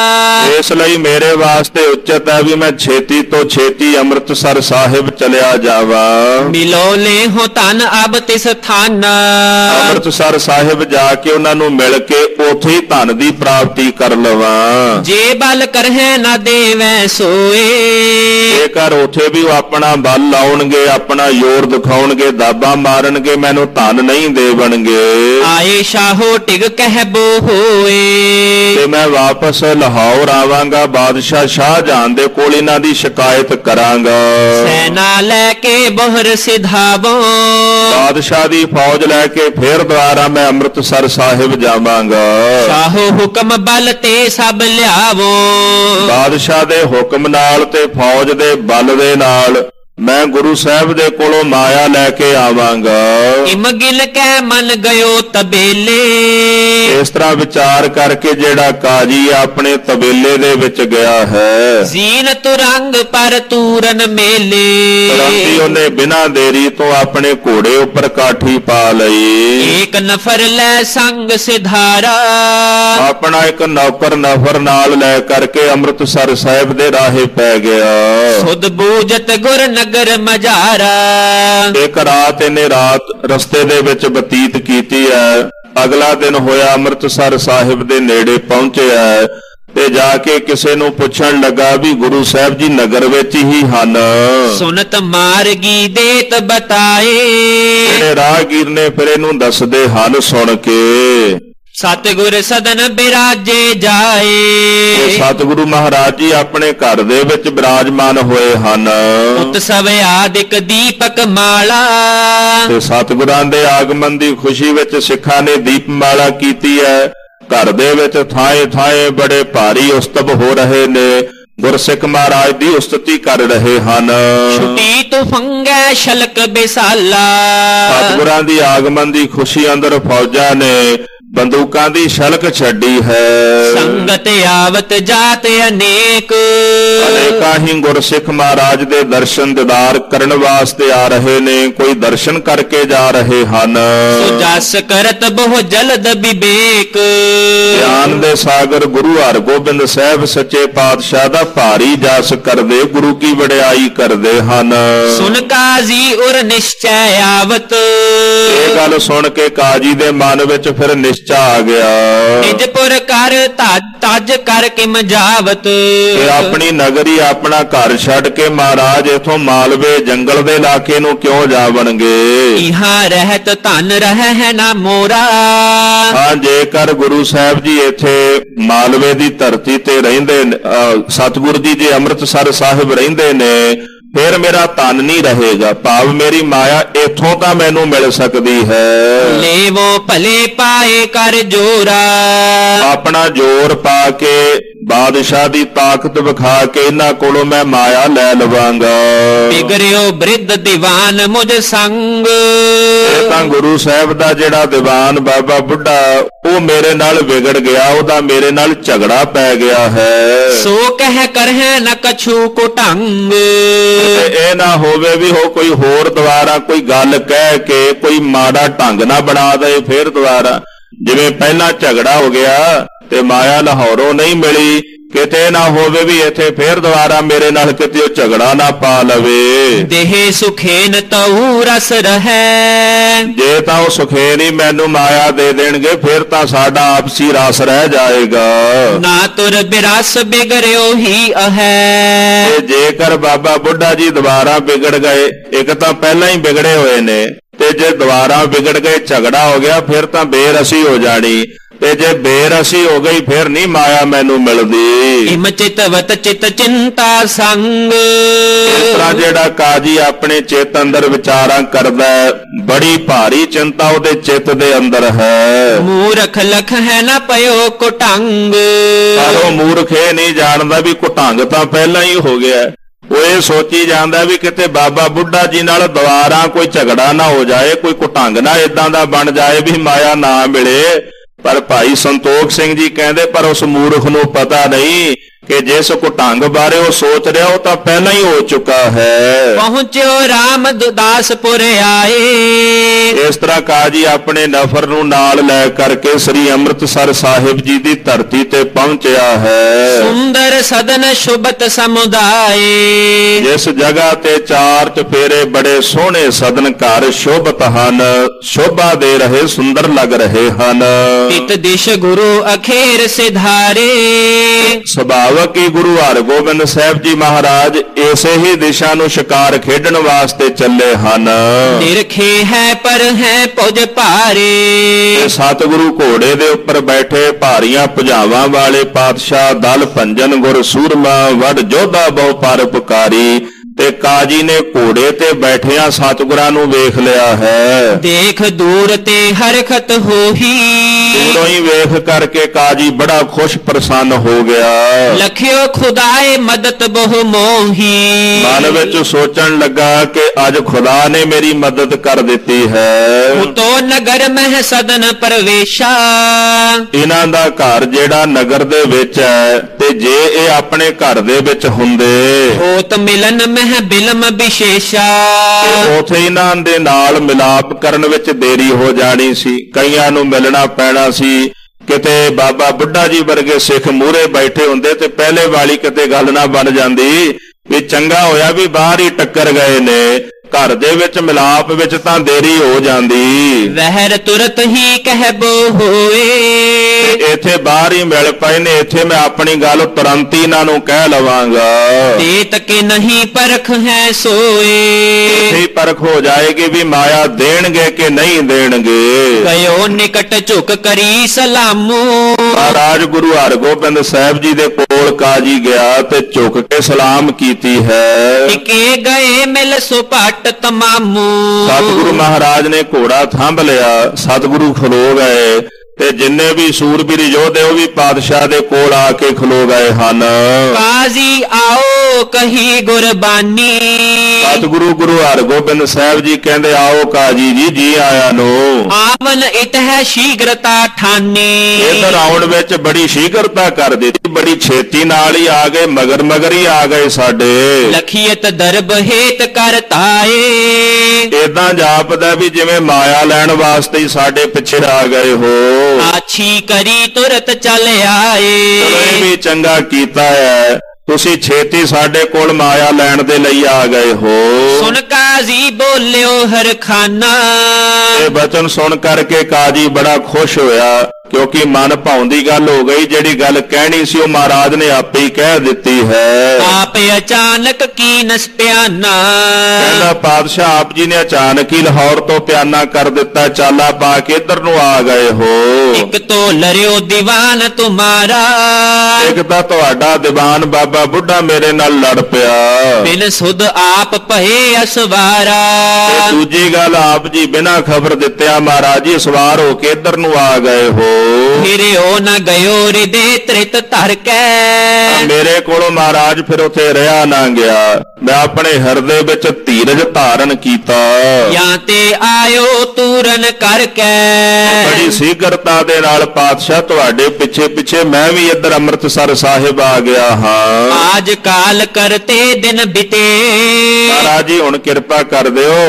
ਇਸ ਲਈ ਮੇਰੇ ਵਾਸਤੇ ਉਚਿਤ ਹੈ ਵੀ ਮੈਂ ਛੇਤੀ ਤੋਂ ਛੇਤੀ ਅੰਮ੍ਰਿਤਸਰ ਸਾਹਿਬ ਚਲਿਆ ਜਾਵਾਂ। ਮਿਲੋ ਲੈ ਹੋ ਧਨ ਅਬ ਤਿਸ ਥਾਨ। ਅੰਮ੍ਰਿਤਸਰ ਸਾਹਿਬ ਜਾ ਕੇ ਉਹਨਾਂ ਨੂੰ ਮਿਲ ਕੇ ਉੱਥੇ ਹੀ ਧਨ ਦੀ ਪ੍ਰਾਪਤੀ ਕਰ ਲਵਾਂ। ਜੇ ਬਲ ਕਰਹਿ ਨਾ ਦੇਵੈ ਸੋਏ। ਜੇਕਰ ਉੱਥੇ ਵੀ ਉਹ ਆਪਣਾ ਬਲ ਲਾਉਣਗੇ, ਆਪਣਾ ਜ਼ੋਰ ਦਿਖਾਉਣਗੇ, ਦਾਬਾ ਮਾਰਨਗੇ, ਮੈਨੂੰ ਧਨ ਨਹੀਂ ਦੇਵਣਗੇ। ਆਏ ਸ਼ਾਹੋ ਟਿਗ ਕਹਿਬੋ ਹੋਏ। ਤੇ ਮੈਂ ਵਾਪਸ ਲਾਹੌਰ ਆਵਾਂਗਾ, ਬਾਦਸ਼ਾਹ ਸ਼ਾਹਜਹਾਨ ਦੇ ਕੋਲ ਇਹਨਾਂ ਦੀ ਸ਼ਿਕਾਇਤ ਕਰਾਂਗਾ। ਸੈਨਾ ਲੈ ਕੇ ਬੋਹਰ ਸਿਧਾਵੋ। ਬਾਦਸ਼ਾਹ ਦੀ ਫੌਜ ਲੈ ਕੇ ਫਿਰ ਦੁਬਾਰਾ ਮੈਂ ਅੰਮ੍ਰਿਤਸਰ ਸਾਹਿਬ ਜਾਵਾਂਗਾ। ਸ਼ਾਹੋ ਹੁਕਮ ਬਲ ਤੇ ਸਭ ਲਿਆਵੋ। ਬਾਦਸ਼ਾਹ ਦੇ ਹੁਕਮ ਨਾਲ ਤੇ ਫੌਜ ਦੇ ਬਲ ਦੇ ਨਾਲ ਮੈਂ ਗੁਰੂ ਸਾਹਿਬ ਦੇ ਕੋਲੋਂ ਮਾਇਆ ਲੈ ਕੇ ਆਵਾਂਗਾ। ਇਮਗਿਲ ਕੈ ਮਨ ਗਇਓ ਤਬੇਲੇ। ਇਸ ਤਰ੍ਹਾਂ ਵਿਚਾਰ ਕਰਕੇ ਜਿਹੜਾ ਕਾਜੀ ਆਪਣੇ ਤਬੇਲੇ ਦੇ ਵਿੱਚ ਗਿਆ ਹੈ, ਜ਼ੀਨਤ ਰੰਗ ਪਰ ਤੂਰਨ ਮੇਲੇ। ਤੁਰੰਤ ਉਹਨੇ ਬਿਨਾਂ ਦੇਰੀ ਤੋਂ ਆਪਣੇ ਘੋੜੇ ਉੱਪਰ ਕਾਠੀ ਪਾ ਲਈ। ਏਕ ਨਫਰ ਲੈ ਸੰਗ ਸਿਧਾਰਾ। ਆਪਣਾ ਇੱਕ ਨੌਕਰ ਨਫਰ ਨਾਲ ਲੈ ਕਰਕੇ ਅੰਮ੍ਰਿਤਸਰ ਸਾਹਿਬ ਦੇ ਰਾਹੇ ਪੈ ਗਿਆ। ਸੁਧ ਬੂਜਤ ਗੁਰ ਨਗਰ ਮਝਾਰਾ। ਇੱਕ ਰਾਤ ਇਹਨੇ ਰਸਤੇ ਦੇ ਵਿੱਚ ਬਤੀਤ ਕੀਤੀ ਹੈ। ਅਗਲਾ ਦਿਨ ਹੋਇਆ ਅੰਮ੍ਰਿਤਸਰ ਸਾਹਿਬ ਦੇ ਨੇੜੇ ਪਹੁੰਚਿਆ ਤੇ ਜਾ ਕੇ ਕਿਸੇ ਨੂੰ ਪੁੱਛਣ ਲੱਗਾ ਵੀ ਗੁਰੂ ਸਾਹਿਬ ਜੀ ਨਗਰ ਵਿੱਚ ਹੀ ਹਨ। ਸੁਨਤ ਮਾਰਗੀ ਦੇਤ ਬਤਾਏ। ਜਿਹੜੇ ਰਾਹਗੀਰ ਨੇ ਫਿਰ ਇਹਨੂੰ ਦੱਸਦੇ ਹਨ ਸੁਣ ਕੇ। ਸਤਿਗੁਰ ਸਦਨ ਬਿਰਾਜੇ ਜਾਏ। ਸਤਿਗੁਰੂ ਮਹਾਰਾਜ ਜੀ ਆਪਣੇ ਘਰ ਦੇ ਵਿੱਚ ਬਿਰਾਜਮਾਨ ਹੋਏ ਹਨ। ਉਤਸਵ ਆਦਿਕ ਦੀਪਕ ਮਾਲਾ। ਤੇ ਸਤਿਗੁਰਾਂ ਦੇ ਆਗਮਨ ਦੀ ਖੁਸ਼ੀ ਵਿੱਚ ਸਿੱਖਾਂ ਨੇ ਦੀਪਮਾਲਾ ਕੀਤੀ ਹੈ। ਘਰ ਦੇ ਵਿੱਚ ਥਾਏ ਥਾਏ ਬੜੇ ਭਾਰੀ ਉਸਤਵ ਹੋ ਰਹੇ ਨੇ। ਗੁਰਸਿੱਖ ਮਹਾਰਾਜ ਦੀ ਉਸਤਤੀ ਕਰ ਰਹੇ ਹਨ। ਛੁੱਟੀ ਤੋਂ ਫੰਗੈ ਸ਼ਲਕ ਬਿਸਾਲਾ। ਸਤਿਗੁਰਾਂ ਦੀ ਆਗਮਨ ਦੀ ਖੁਸ਼ੀ ਅੰਦਰ ਫੌਜਾਂ ਨੇ ਬੰਦੂਕਾਂ ਦੀ ਛਲਕ ਛੱਡੀ ਹੈ। ਸੰਗਤ ਆਵਤ ਜਾਤ ਅਨੇਕ। ਅਨੇਕਾਂ ਹੀ ਗੁਰਸਿੱਖ ਮਹਾਰਾਜ ਦੇ ਦਰਸ਼ਨ ਦੀਦਾਰ ਕਰਨ ਵਾਸਤੇ ਆ ਰਹੇ ਨੇ। ਕੋਈ ਦਰਸ਼ਨ ਕਰਕੇ ਜਾ ਰਹੇ ਹਨ। ਸੋ ਜਸ ਕਰਤ ਬਹੁ ਜਲਦ ਵਿਵੇਕ। ਗਿਆਨ ਦੇ ਸਾਗਰ ਗੁਰੂ ਹਰਗੋਬਿੰਦ ਸਾਹਿਬ ਸੱਚੇ ਪਾਤਸ਼ਾਹ ਦਾ ਭਾਰੀ ਜਸ ਕਰਦੇ, ਗੁਰੂ ਕੀ ਵਡਿਆਈ ਕਰਦੇ ਹਨ। ਸੁਨ ਕਾਜ਼ੀ ਉਰ ਨਿਸ਼ਚੈ ਆਵਤ। ਇਹ ਗੱਲ ਸੁਣ ਕੇ ਕਾਜੀ ਦੇ ਮਨ ਵਿੱਚ ਫਿਰ ਨਿਸ਼ਚਾ ਆ ਗਿਆ। ਨਿਜਪੁਰ ਕਰ ਤਜ ਕਰ ਕੇ ਮਜਾਵਤ। ਤੇ ਆਪਣੀ ਨਗਰੀ ਆਪਣਾ ਘਰ ਛੱਡ ਕੇ ਮਹਾਰਾਜ ਇਥੋਂ ਮਾਲਵੇ ਜੰਗਲ ਦੇ ਇਲਾਕੇ ਨੂੰ ਕਿਉਂ ਜਾਵਣਗੇ। ਇਹਾਂ ਰਹਿਤ ਧਨ ਰਹਿ ਹੈ ਨਾ ਮੋਰਾ। ਹਾਂ, ਜੇਕਰ ਗੁਰੂ ਸਾਹਿਬ ਜੀ ਇੱਥੇ ਮਾਲਵੇ ਦੀ ਧਰਤੀ ਤੇ ਰਹਿੰਦੇ, ਸਤਿਗੁਰ ਜੀ ਜੇ ਅੰਮ੍ਰਿਤਸਰ ਸਾਹਿਬ ਰਹਿੰਦੇ ਨੇ, ਫਿਰ ਮੇਰਾ ਧਨ ਨਹੀਂ ਰਹੇਗਾ। ਭਾਵ ਮੇਰੀ ਮਾਇਆ ਇੱਥੋਂ ਤਾਂ ਮੈਨੂੰ ਮਿਲ ਸਕਦੀ ਹੈ। ਲੇਵੋ ਭਲੇ ਪਾਏ ਕਰ ਜੋਰਾ। ਆਪਣਾ ਜ਼ੋਰ ਪਾ ਕੇ ਬਾਦਸ਼ਾਹ ਦੀ ਤਾਕਤ ਵਿਖਾ ਕੇ ਇਹਨਾਂ ਕੋਲੋਂ ਮੈਂ ਮਾਇਆ ਲੈ ਲਵਾਂਗਾ। ਬਿਗੜਿਓ ਬ੍ਰਿਧ ਦੀਵਾਨ ਮੁਝ ਸੰਗ। ਇਹ ਤਾਂ ਗੁਰੂ ਸਾਹਿਬ ਦਾ ਜਿਹੜਾ ਦੀਵਾਨ ਬਾਬਾ ਬੁੱਢਾ, ਉਹ ਮੇਰੇ ਨਾਲ ਵਿਗੜ ਗਿਆ, ਉਹਦਾ ਮੇਰੇ ਨਾਲ ਝਗੜਾ ਪੈ ਗਿਆ ਹੈ। ਸੋ ਕਹਿ ਕਰਹਿ ਨ ਕਛੂ ਕੋ ਢੰਗ। ਇਹ ਨਾ ਹੋਵੇ ਵੀ ਉਹ ਕੋਈ ਹੋਰ ਦੁਆਰਾ ਕੋਈ ਗੱਲ ਕਹਿ ਕੇ ਕੋਈ ਮਾੜਾ ਢੰਗ ਨਾ ਬਣਾ ਦੇ ਫਿਰ ਦੁਆਰਾ। ਜਿਵੇਂ ਪਹਿਲਾਂ ਝਗੜਾ ਹੋ ਗਿਆ ਤੇ ਮਾਇਆ ਲਾਹੌਰੋਂ ਨਹੀਂ ਮਿਲੀ, ਕਿਤੇ ਨਾ ਹੋਵੇ ਵੀ ਇੱਥੇ ਫੇਰ ਦੁਬਾਰਾ ਮੇਰੇ ਨਾਲ ਕਿਤੇ ਉਹ ਝਗੜਾ ਨਾ ਪਾ ਲਵੇ। ਦੇਹ ਸੁਖੇਨ ਤਉ ਰਸ ਰਹੈ, ਜੇ ਤਾਂ ਉਹ ਸੁਖੇਨ ਹੀ ਮੈਨੂੰ ਮਾਇਆ ਦੇ ਦੇਣਗੇ ਫਿਰ ਤਾਂ ਸਾਡਾ ਆਪਸੀ ਰਸ ਰਹਿ ਜਾਏਗਾ। ਨਾ ਤੁਰ ਬਿਰਸ ਬਿਗੜਿਓ ਹੀ ਅਹੈ, ਤੇ ਜੇਕਰ ਬਾਬਾ ਬੁੱਢਾ ਜੀ ਦੁਬਾਰਾ ਵਿਗੜ ਗਏ, ਇੱਕ ਤਾਂ ਪਹਿਲਾਂ ਹੀ ਵਿਗੜੇ ਹੋਏ ਨੇ, ਤੇ ਜੇ ਦੁਬਾਰਾ ਵਿਗੜ ਗਏ ਝਗੜਾ ਹੋ ਗਿਆ ਫਿਰ ਤਾਂ ਬੇਰਸੀ ਹੋ ਜਾਣੀ, ਤੇ ਜੇ ਬੇਰਸੀ ਹੋ ਗਈ ਫਿਰ ਨਹੀਂ ਮਾਇਆ ਮੈਨੂੰ ਮਿਲਦੀ। ਇਮ ਚਿਤਵਤ ਚਿਤ ਚਿੰਤਾ ਸੰਗ, ਇਸ ਤਰ੍ਹਾਂ ਜਿਹੜਾ ਕਾਜੀ ਆਪਣੇ ਚਿੱਤ ਅੰਦਰ ਵਿਚਾਰਾਂ ਕਰਦਾ, ਬੜੀ ਭਾਰੀ ਚਿੰਤਾ ਉਹਦੇ ਚਿੱਤ ਦੇ ਅੰਦਰ ਹੈ। ਮੂਰਖ ਲਖ ਹੈ ਨਾ ਪਇਓ ਕੁਟੰਗ, ਪਰ ਉਹ ਮੂਰਖ ਇਹ ਨਹੀਂ ਜਾਣਦਾ ਵੀ ਕੁਟੰਗ ਤਾਂ ਪਹਿਲਾਂ ਹੀ ਹੋ ਗਿਆ। ਉਹ ਇਹ ਸੋਚੀ ਜਾਂਦਾ ਵੀ ਕਿਤੇ ਬਾਬਾ ਬੁੱਢਾ ਜੀ ਨਾਲ ਦੁਬਾਰਾ ਕੋਈ ਝਗੜਾ ਨਾ ਹੋ ਜਾਏ, ਕੋਈ ਕੁਟੰਗ ਨਾ ਇਦਾਂ ਦਾ ਬਣ ਜਾਏ ਵੀ ਮਾਇਆ ਨਾ ਮਿਲੇ। ਪਰ ਭਾਈ ਸੰਤੋਖ ਸਿੰਘ ਜੀ ਕਹਿੰਦੇ ਪਰ ਉਸ ਮੂਰਖ ਨੂੰ ਪਤਾ ਨਹੀਂ ਕਿ ਜਿਸ ਕੁਟੰਗ ਬਾਰੇ ਉਹ ਸੋਚ ਰਿਹਾ ਉਹ ਤਾਂ ਪਹਿਲਾਂ ਹੀ ਹੋ ਚੁੱਕਾ ਹੈ। ਪਹੁੰਚਿਓ ਰਾਮਦਾਸਪੁਰ ਆਏ, ਇਸ ਤਰ੍ਹਾਂ ਕਾਜੀ ਆਪਣੇ ਨਫਰ ਨੂੰ ਨਾਲ ਲੈ ਕਰਕੇ ਸ੍ਰੀ ਅੰਮ੍ਰਿਤਸਰ ਸਾਹਿਬ ਜੀ ਦੀ ਧਰਤੀ ਤੇ ਪਹੁੰਚਿਆ ਹੈ। ਸੁੰਦਰ ਸਦਨ ਸ਼ੁਭਤ ਸਮੁਦਾਏ, ਜਿਸ ਜਗ੍ਹਾ ਤੇ ਚਾਰ ਚਫੇਰੇ ਬੜੇ ਸੋਹਣੇ ਸਦਨ ਘਰ ਸ਼ੋਭਤ ਹਨ, ਸ਼ੋਭਾ ਦੇ ਰਹੇ, ਸੁੰਦਰ ਲੱਗ ਰਹੇ ਹਨ। ਇਤ ਦਿਸ਼ ਗੁਰੂ ਅਖੇਰ ਸਿਧਾਰੇ, ਸੁਭਾਵਕ ਹੀ ਗੁਰੂ ਹਰਗੋਬਿੰਦ ਸਾਹਿਬ ਜੀ ਮਹਾਰਾਜ ਇਸੇ ਹੀ ਦਿਸ਼ਾ ਨੂੰ ਸ਼ਿਕਾਰ ਖੇਡਣ ਵਾਸਤੇ ਚੱਲੇ ਹਨ। ਨਿਰਖੇ ਹੈ ਪਰ ਹੈ ਪੁਜ ਭਾਰੇ, ਸਤਿਗੁਰੂ ਘੋੜੇ ਦੇ ਉੱਪਰ ਬੈਠੇ, ਭਾਰੀਆਂ ਭੁਜਾਵਾਂ ਵਾਲੇ ਪਾਤਸ਼ਾਹ, ਦਲ ਭੰਜਨ ਗੁਰ ਸੂਰਮਾ, ਵੱਡ ਜੋਧਾ ਬਹੁ ਪਰਉਪਕਾਰੀ। ਤੇ ਕਾਜੀ ਨੇ ਘੋੜੇ ਤੇ ਬੈਠਿਆਂ ਸਤਿਗੁਰਾਂ ਨੂੰ ਵੇਖ ਲਿਆ ਹੈ। ਦੇਖ ਦੂਰ ਤੇ ਹਰਖਤ ਹੋਹੀ, ਦੂਰੋਂ ਹੀ ਵੇਖ ਕਰਕੇ ਕਾਜੀ ਬੜਾ ਖੁਸ਼ ਪ੍ਰਸੰਨ ਹੋ ਗਿਆ। ਲਖਿਓ ਖੁਦਾਏ ਮਦਦ ਬਹੁ ਮੋਹੀ, ਮਨ ਵਿੱਚ ਸੋਚਣ ਲੱਗਾ ਕਿ ਅੱਜ ਖੁਦਾ ਨੇ ਮੇਰੀ ਮਦਦ ਕਰ ਦਿੱਤੀ ਹੈ। ਉਤੋ ਨਗਰ ਮਹਿ ਸਦਨ ਪ੍ਰਵੇਸ਼ਾ, ਇਹਨਾਂ ਦਾ ਘਰ ਜਿਹੜਾ ਨਗਰ ਦੇ ਵਿੱਚ ਹੈ, ਤੇ ਜੇ ਇਹ ਆਪਣੇ ਘਰ ਦੇ ਵਿੱਚ ਹੁੰਦੇ ਹੋਤ ਮਿਲਨ ਮਹਿ ਬਿਲਮ ਵਿਸ਼ੇਸ਼ਾ, ਉਥੇ ਇਹਨਾਂ ਦੇ ਨਾਲ ਮਿਲਾਪ ਕਰਨ ਵਿੱਚ ਦੇਰੀ ਹੋ ਜਾਣੀ ਸੀ, ਕਈਆਂ ਨੂੰ ਮਿਲਣਾ ਪੈਣਾ ਸੀ। ਕਿਤੇ ਬਾਬਾ ਬੁੱਢਾ ਜੀ ਵਰਗੇ ਸਿੱਖ ਮੂਹਰੇ ਬੈਠੇ ਹੁੰਦੇ ਤੇ ਪਹਿਲੇ ਵਾਲੀ ਕਿਤੇ ਗੱਲ ਨਾ ਬਣ ਜਾਂਦੀ ਵੀ ਚੰਗਾ ਹੋਇਆ ਵੀ ਬਾਹਰ ਹੀ ਟੱਕਰ ਗਏ ਨੇ, ਘਰ ਦੇ ਵਿੱਚ ਮਿਲਾਪ ਵਿੱਚ ਤਾਂ ਦੇਰੀ ਹੋ ਜਾਂਦੀ। ਵਹਿਰ ਤੁਰਤ ਹੀ ਕਹਿਬੋ ਹੋਏ, ਇੱਥੇ ਬਾਹਰ ਹੀ ਮਿਲ ਪਏ ਨੇ, ਇੱਥੇ ਮੈਂ ਆਪਣੀ ਗੱਲ ਤੁਰੰਤ ਹੀ ਇਹਨਾਂ ਨੂੰ ਕਹਿ ਲਵਾਂਗਾ। ਤੇ ਤੱਕੇ ਨਹੀਂ ਪਰਖ ਹੈ ਸੋਏ, ਇੱਥੇ ਪਰਖ ਹੋ ਜਾਏਗੀ ਵੀ ਮਾਇਆ ਦੇਣਗੇ ਕਿ ਨਹੀਂ ਦੇਣਗੇ। ਗਇਓ ਨਿਕਟ ਝੁਕ ਕਰੀ ਸਲਾਮੋ, ਮਹਾਰਾਜ ਗੁਰੂ ਹਰਗੋਬਿੰਦ ਸਾਹਿਬ ਜੀ ਦੇ ਕੋਲ ਕਾਜੀ ਗਿਆ ਤੇ ਝੁਕ ਕੇ ਸਲਾਮ ਕੀਤੀ ਹੈ। ਟਿਕੇ ਗਏ ਮਿਲ ਸੁਪਟ ਤਮਾਮੂ, ਸਤਿਗੁਰੂ ਮਹਾਰਾਜ ਨੇ ਘੋੜਾ ਥੰਭ ਲਿਆ, ਸਤਿਗੁਰੂ ਖਲੋ ਗਏ, ਤੇ ਜਿੰਨੇ ਵੀ ਸੂਰਬੀਰ ਯੋਧੇ ਉਹ ਵੀ ਪਾਤਸ਼ਾਹ ਦੇ ਕੋਲ ਆ ਕੇ ਖਲੋ ਗਏ ਹਨ। ਕਾਜ਼ੀ ਆਓ ਕਹੀ ਗੁਰਬਾਨੀ, ਸਤਿਗੁਰੂ ਗੁਰੂ ਹਰਗੋਬਿੰਦ ਸਾਹਿਬ ਜੀ ਕਹਿੰਦੇ ਆਓ ਕਾਜੀ ਜੀ, ਜੀ ਆਇਆਂ ਨੂੰ। ਆਵਨ ਇਤ ਹੈ ਸ਼ੀਘਰਤਾ ਠਾਨੀ, ਇੱਧਰ ਆਉਣ ਵਿੱਚ ਬੜੀ ਸ਼ੀਘਰਤਾ ਕਰ ਦਿੱਤੀ, ਬੜੀ ਛੇਤੀ ਨਾਲ ਹੀ ਆ ਗਏ, ਮਗਰ ਮਗਰ ਹੀ ਆ ਗਏ ਸਾਡੇ। ਲਖੀਅਤ ਦਰਬ ਹੇਤ ਕਰਤਾਏ, ਏਦਾਂ ਜਾਪਦਾ ਵੀ ਜਿਵੇਂ ਮਾਇਆ ਲੈਣ ਵਾਸਤੇ ਹੀ ਸਾਡੇ ਪਿੱਛੇ ਆ ਗਏ ਹੋ। ਆਛੀ ਕਰੀ ਤੁਰਤ ਚੱਲ ਆਏ, ਚਲੋ ਇਹ ਵੀ ਚੰਗਾ ਕੀਤਾ ਹੈ, ਤੁਸੀਂ ਛੇਤੀ ਸਾਡੇ ਕੋਲ ਮਾਇਆ ਲੈਣ ਦੇ ਲਈ ਆ ਗਏ ਹੋ। ਸੁਣ ਕਾਜ਼ੀ ਬੋਲਿਓ ਹਰਖਾਨਾ, ਇਹ ਬਚਨ ਸੁਣ ਕਰਕੇ ਕਾਜੀ ਬੜਾ ਖੁਸ਼ ਹੋਇਆ, ਕਿਉਂਕਿ ਮਨ ਭਾਉਂਦੀ ਗੱਲ ਹੋ ਗਈ, ਜਿਹੜੀ ਗੱਲ ਕਹਿਣੀ ਸੀ ਉਹ ਮਹਾਰਾਜ ਨੇ ਆਪੇ ਹੀ ਕਹਿ ਦਿੱਤੀ ਹੈ। ਆਪ ਅਚਾਨਕ ਕੀ ਨਸ ਪਿਆਨਾ, ਕਹਿੰਦਾ ਪਾਤਸ਼ਾਹ ਆਪ ਜੀ ਨੇ ਅਚਾਨਕ ਹੀ ਲਾਹੌਰ ਤੋਂ ਪਿਆਨਾ ਕਰ ਦਿੱਤਾ, ਚਾਲਾ ਪਾ ਕੇ ਇੱਧਰ ਨੂੰ ਆ ਗਏ ਹੋ। ਇੱਕ ਤੋਂ ਲਰਿਓ ਦੀਵਾਨ ਤੁਮਾਰਾ, ਇੱਕ ਤਾਂ ਤੁਹਾਡਾ ਦੀਵਾਨ ਬਾਬਾ ਬੁੱਢਾ ਮੇਰੇ ਨਾਲ ਲੜ ਪਿਆ, ਬਿਨ ਸੁਧ ਆਪ ਭਏ ਅਸਵਾਰਾ। ਤੇ ਦੂਜੀ ਗੱਲ ਆਪ ਜੀ ਬਿਨਾਂ ਖਬਰ ਦਿੱਤਿਆਂ ਮਹਾਰਾਜ ਜੀ ਸਵਾਰ ਹੋ ਕੇ ਇੱਧਰ ਨੂੰ ਆ ਗਏ ਹੋ। ਫਿਰਿਓ ਨਾ ਗਇਓ ਹਿਰਦੇ ਤ੍ਰਿਤ ਧਰ ਕੇ, ਮੇਰੇ ਕੋਲੋਂ ਮਹਾਰਾਜ ਫਿਰ ਉੱਥੇ ਰਿਹਾ ਨਾ ਗਿਆ, ਮੈਂ ਆਪਣੇ ਹਿਰਦੇ ਵਿੱਚ ਧੀਰਜ ਧਾਰਨ ਕੀਤਾ। ਜਾਂ ਤੇ ਆਇਓ ਤੂਰਨ ਕਰਕੇ, ਬੜੀ ਸੀਗਰਤਾ ਦੇ ਨਾਲ ਪਾਤਸ਼ਾਹ ਤੁਹਾਡੇ ਪਿੱਛੇ ਪਿੱਛੇ ਮੈਂ ਵੀ ਇੱਧਰ ਅੰਮ੍ਰਿਤਸਰ ਸਾਹਿਬ ਆ ਗਿਆ ਹਾਂ। ਆਜ ਕਾਲ ਕਰਤੇ ਦਿਨ ਬਿਤੇ, ਮਹਾਰਾਜ ਜੀ ਹੁਣ ਕਿਰਪਾ ਕਰ ਦਿਓ,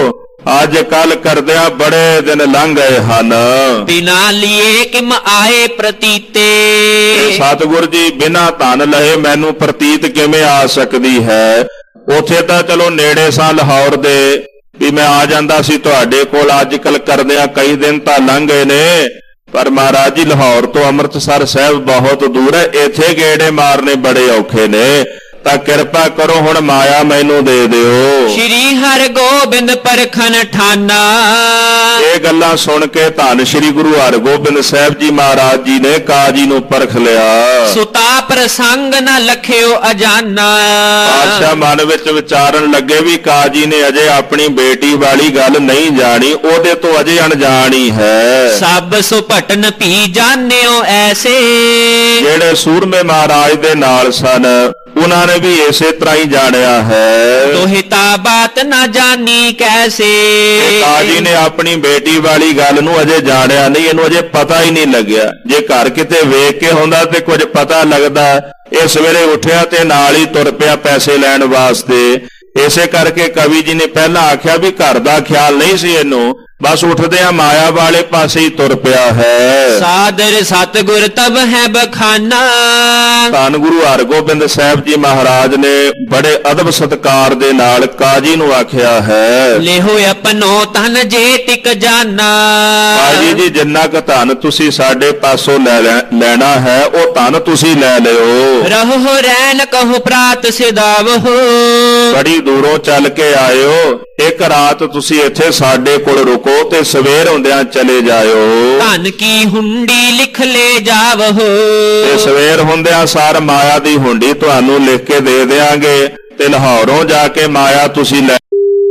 ਅੱਜ ਕੱਲ ਕਰਦਿਆਂ ਬੜੇ ਦਿਨ ਲੰਘ ਗਏ ਹਨ। ਬਿਨਾ ਲਿਏ ਕਿਮ ਆਏ ਪ੍ਰਤੀਤੇ। ਸਤਿਗੁਰ ਜੀ ਬਿਨਾਂ ਧਨ ਲਏ ਮੈਨੂੰ ਪ੍ਰਤੀਤ ਕਿਵੇਂ ਆ ਸਕਦੀ ਹੈ। ਉਥੇ ਤਾਂ ਚਲੋ ਨੇੜੇ ਸਾਂ ਲਾਹੌਰ ਦੇ, ਵੀ ਮੈਂ ਆ ਜਾਂਦਾ ਸੀ ਤੁਹਾਡੇ ਕੋਲ। ਅੱਜ ਕੱਲ ਕਰਦਿਆਂ ਕਈ ਦਿਨ ਤਾਂ ਲੰਘ ਗਏ ਨੇ, ਪਰ ਮਹਾਰਾਜ ਜੀ ਲਾਹੌਰ ਤੋਂ ਅੰਮ੍ਰਿਤਸਰ ਸਾਹਿਬ ਬਹੁਤ ਦੂਰ ਹੈ, ਇੱਥੇ ਗੇੜੇ ਮਾਰਨੇ ਬੜੇ ਔਖੇ ਨੇ, ਤਾਂ ਕਿਰਪਾ ਕਰੋ ਹੁਣ ਮਾਇਆ ਮੈਨੂੰ ਦੇ ਦਿਓ। ਸ਼੍ਰੀ ਹਰਿ ਗੋਬਿੰਦ ਪਰਖਨ ਠਾਨਾ। ਇਹ ਗੱਲਾਂ ਸੁਣ ਕੇ ਧੰਨ ਸ਼੍ਰੀ ਗੁਰੂ ਹਰਿਗੋਬਿੰਦ ਸਾਹਿਬ ਜੀ ਮਹਾਰਾਜ ਜੀ ਨੇ ਕਾਜੀ ਨੂੰ ਪਰਖ ਲਿਆ। ਸੁਤਾ ਪ੍ਰਸੰਗ ਨ ਲਖਿਓ ਅਜਾਨਾ। ਪਾਤਸ਼ਾਹ ਮਨ ਵਿੱਚ ਵਿਚਾਰਨ ਲੱਗੇ ਵੀ ਕਾਜੀ ਨੇ ਅਜੇ ਆਪਣੀ ਬੇਟੀ ਵਾਲੀ ਗੱਲ ਨਹੀਂ ਜਾਣੀ, ਉਹਦੇ ਤੋਂ ਅਜੇ ਅਣਜਾਣੀ ਹੈ। ਸਭ ਸੁਭਟਨ ਭੀ ਜਾਣਿਓ ਐਸੇ। ਜਿਹੜੇ ਸੂਰਮੇ ਮਹਾਰਾਜ ਦੇ ਨਾਲ ਸਨ ਉਹਨਾਂ ਨੇ ਵੀ ਇਸੇ ਤਰ੍ਹਾਂ ਹੀ ਜਾਣਿਆ ਹੈ। ਤੋਹਿਤਾ ਬਾਤ ਨਾ ਜਾਣੀ ਕੈਸੇ। ਕਾਜੀ ਨੇ ਆਪਣੀ ਬੇਟੀ ਵਾਲੀ ਗੱਲ ਨੂੰ ਅਜੇ ਜਾਣਿਆ ਨਹੀਂ, ਇਹਨੂੰ ਅਜੇ ਪਤਾ ਹੀ ਨਹੀਂ ਲੱਗਿਆ। ਜੇ ਘਰ ਕਿਤੇ ਵੇਖ ਕੇ ਹੁੰਦਾ ਤੇ ਕੁਝ ਪਤਾ ਲੱਗਦਾ। ਇਹ ਸਵੇਰੇ ਉੱਠਿਆ ਤੇ ਨਾਲ ਹੀ ਤੁਰ ਪਿਆ ਪੈਸੇ ਲੈਣ ਵਾਸਤੇ। ਇਸੇ ਕਰਕੇ ਕਵੀ ਜੀ ਨੇ ਪਹਿਲਾਂ ਆਖਿਆ ਵੀ ਘਰ ਦਾ ਖਿਆਲ ਨਹੀਂ ਸੀ ਇਹਨੂੰ, ਬਸ ਉੱਠਦਿਆਂ ਮਾਇਆ ਵਾਲੇ ਪਾਸੇ ਹੀ ਤੁਰ ਪਿਆ ਹੈ। ਸਾਦਰ ਸਤਿਗੁਰ ਤਬ ਹੈ ਬਖਾਨਾ। ਧੰਨ ਗੁਰੂ ਹਰਿਗੋਬਿੰਦ ਸਾਹਿਬ ਜੀ ਮਹਾਰਾਜ ਨੇ ਬੜੇ ਅਦਬ ਸਤਿਕਾਰ ਦੇ ਨਾਲ ਕਾਜੀ ਨੂੰ ਆਖਿਆ ਹੈ, ਲਿਹੋ ਆਪਣੋ ਤਨ ਜੇ ਟਿਕ ਜਾਨਾ। ਕਾਜੀ ਜੀ ਜਿੰਨਾ ਕੁ ਧਨ ਤੁਸੀਂ ਸਾਡੇ ਪਾਸੋਂ ਲੈਣਾ ਹੈ ਉਹ ਧਨ ਤੁਸੀਂ ਲੈ ਲਿਓ। ਰਹੋ ਰਹਿਣ ਕਹੋ ਪ੍ਰਾਤ ਸਿਦਾਵਹੋ। ਬੜੀ ਦੂਰੋਂ ਚੱਲ ਕੇ ਆਇਓ, ਇੱਕ ਰਾਤ ਤੁਸੀਂ ਇੱਥੇ ਸਾਡੇ ਕੋਲ ਰੁਕੋ ਤੇ ਸਵੇਰ ਹੁੰਦਿਆਂ ਚਲੇ ਜਾਇਓ। ਧਨ ਕੀ ਹੁੰਡੀ ਲਿਖ ਲੈ ਜਾਵਹੋ। ਤੇ ਸਵੇਰ ਹੁੰਦਿਆਂ ਸਾਰ ਮਾਇਆ ਦੀ ਹੁੰਡੀ ਤੁਹਾਨੂੰ ਲਿਖ ਕੇ ਦੇ ਦਿਆਂਗੇ ਤੇ ਲਾਹੌਰੋਂ ਜਾ ਕੇ ਮਾਇਆ ਤੁਸੀਂ ਲੈ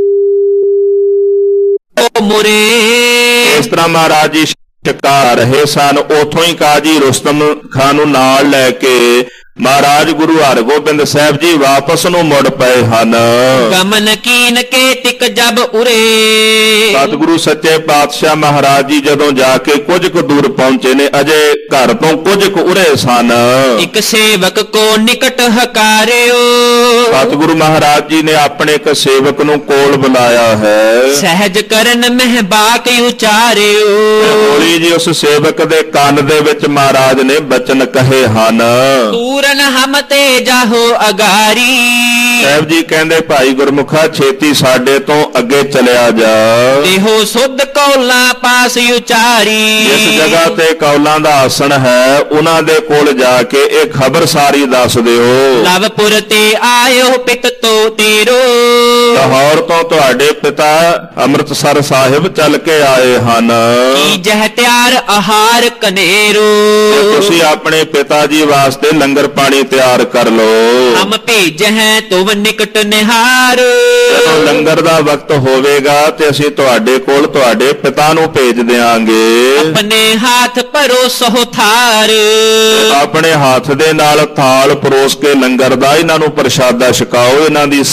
ਮੁਰੇ। ਇਸ ਤਰ੍ਹਾਂ ਮਹਾਰਾਜ ਜੀ ਸ਼ਿਕਾਰ ਰਹੇ ਸਨ। ਉਥੋਂ ਹੀ ਕਾਜੀ ਰੁਸਤਮ ਖਾਨ ਨੂੰ ਨਾਲ ਲੈ ਕੇ ਮਹਾਰਾਜ ਗੁਰੂ ਹਰਿਗੋਬਿੰਦ ਸਾਹਿਬ ਜੀ ਵਾਪਸ ਨੂੰ ਮੁੜ ਪਏ ਹਨ। ਗਮਨ ਕੀਨ ਕੇ ਟਿਕ ਜਬ ਉਰੇ। ਸਤਿਗੁਰੂ ਸੱਚੇ ਪਾਤਸ਼ਾਹ ਮਹਾਰਾਜ ਜੀ ਜਦੋਂ ਜਾ ਕੇ ਕੁਝ ਕੁ ਦੂਰ ਪਹੁੰਚੇ ਨੇ, ਅਜੇ ਘਰ ਤੋਂ ਕੁਝ ਕੁ ਉਰੇ ਸਨ। ਇੱਕ ਸੇਵਕ ਕੋ ਨਿਕਟ ਹਕਾਰਿਓ। ਸਤਿਗੁਰੂ ਮਹਾਰਾਜ ਜੀ ਨੇ ਆਪਣੇ ਇੱਕ ਸੇਵਕ ਨੂੰ ਕੋਲ ਬੁਲਾਇਆ ਹੈ। ਸਹਿਜ ਕਰਨ ਮਹਿ ਬਾਕ ਉਚਾਰਿਓ। ਹੋਲੀ ਜੀ ਉਸ ਸੇਵਕ ਦੇ ਕੰਨ ਦੇ ਵਿੱਚ ਮਹਾਰਾਜ ਨੇ ਬਚਨ ਕਹੇ ਹਨ। ਪੂਰਨ ਹਮ ਤੇ ਜਾਹੋ ਅਗਾਰੀ। ਸਾਹਿਬ ਜੀ ਕਹਿੰਦੇ ਭਾਈ ਗੁਰਮੁਖਾ ਛੇਤੀ ਸਾਡੇ ਤੋਂ ਅੱਗੇ ਚਲਿਆ ਜਾ। ਦੇਹੋ ਸੁਧ ਕੌਲਾਂ ਪਾਸ ਉਚਾਰੀ। ਇਸ ਜਗ੍ਹਾ ਤੇ ਕੌਲਾਂ ਦਾ ਆਸਣ ਹੈ, ਉਹਨਾਂ ਦੇ ਕੋਲ ਜਾ ਕੇ ਇਹ ਖਬਰ ਸਾਰੀ ਦੱਸ ਦਿਓ। ਲਵਪੁਰ ਤੇ ਆਇਓ ਪਿਤ ਤੋ ਤੇਰੋ। ਲਾਹੌਰ ਤੋਂ ਤੁਹਾਡੇ ਪਿਤਾ ਅੰਮ੍ਰਿਤਸਰ ਸਾਹਿਬ ਚੱਲ ਕੇ ਆਏ ਹਨ। ਕੀ ਜਹ ਤਿਆਰ ਆਹਾਰ ਕਨੇਰੋ। ਤੁਸੀਂ ਆਪਣੇ ਪਿਤਾ ਜੀ ਵਾਸਤੇ ਲੰਗਰ ਪਾਣੀ ਤਿਆਰ ਕਰ ਲਓ। ਹਮ ਭੇਜਹਿ ਤੁਮ ਨਿਕਟ ਨਿਹਾਰ। ਜਦੋਂ ਲੰਗਰ ਦਾ ਵਕਤ ਹੋਵੇਗਾ ਤੇ ਅਸੀਂ ਤੁਹਾਡੇ ਕੋਲ ਤੁਹਾਡੇ ਪਿਤਾ ਨੂੰ ਭੇਜ ਦਿਆਂਗੇ। ਆਪਣੇ ਹੱਥ ਪਰੋਸੋ ਥਾਰ। ਆਪਣੇ ਹੱਥ ਦੇ ਨਾਲ ਥਾਲ ਪਰੋਸ ਕੇ ਲੰਗਰ ਦਾ ਇਹਨਾਂ ਨੂੰ ਪ੍ਰਸ਼ਾਦਾ ਛਕਾਓ। ਇਹਨਾਂ ਦੀ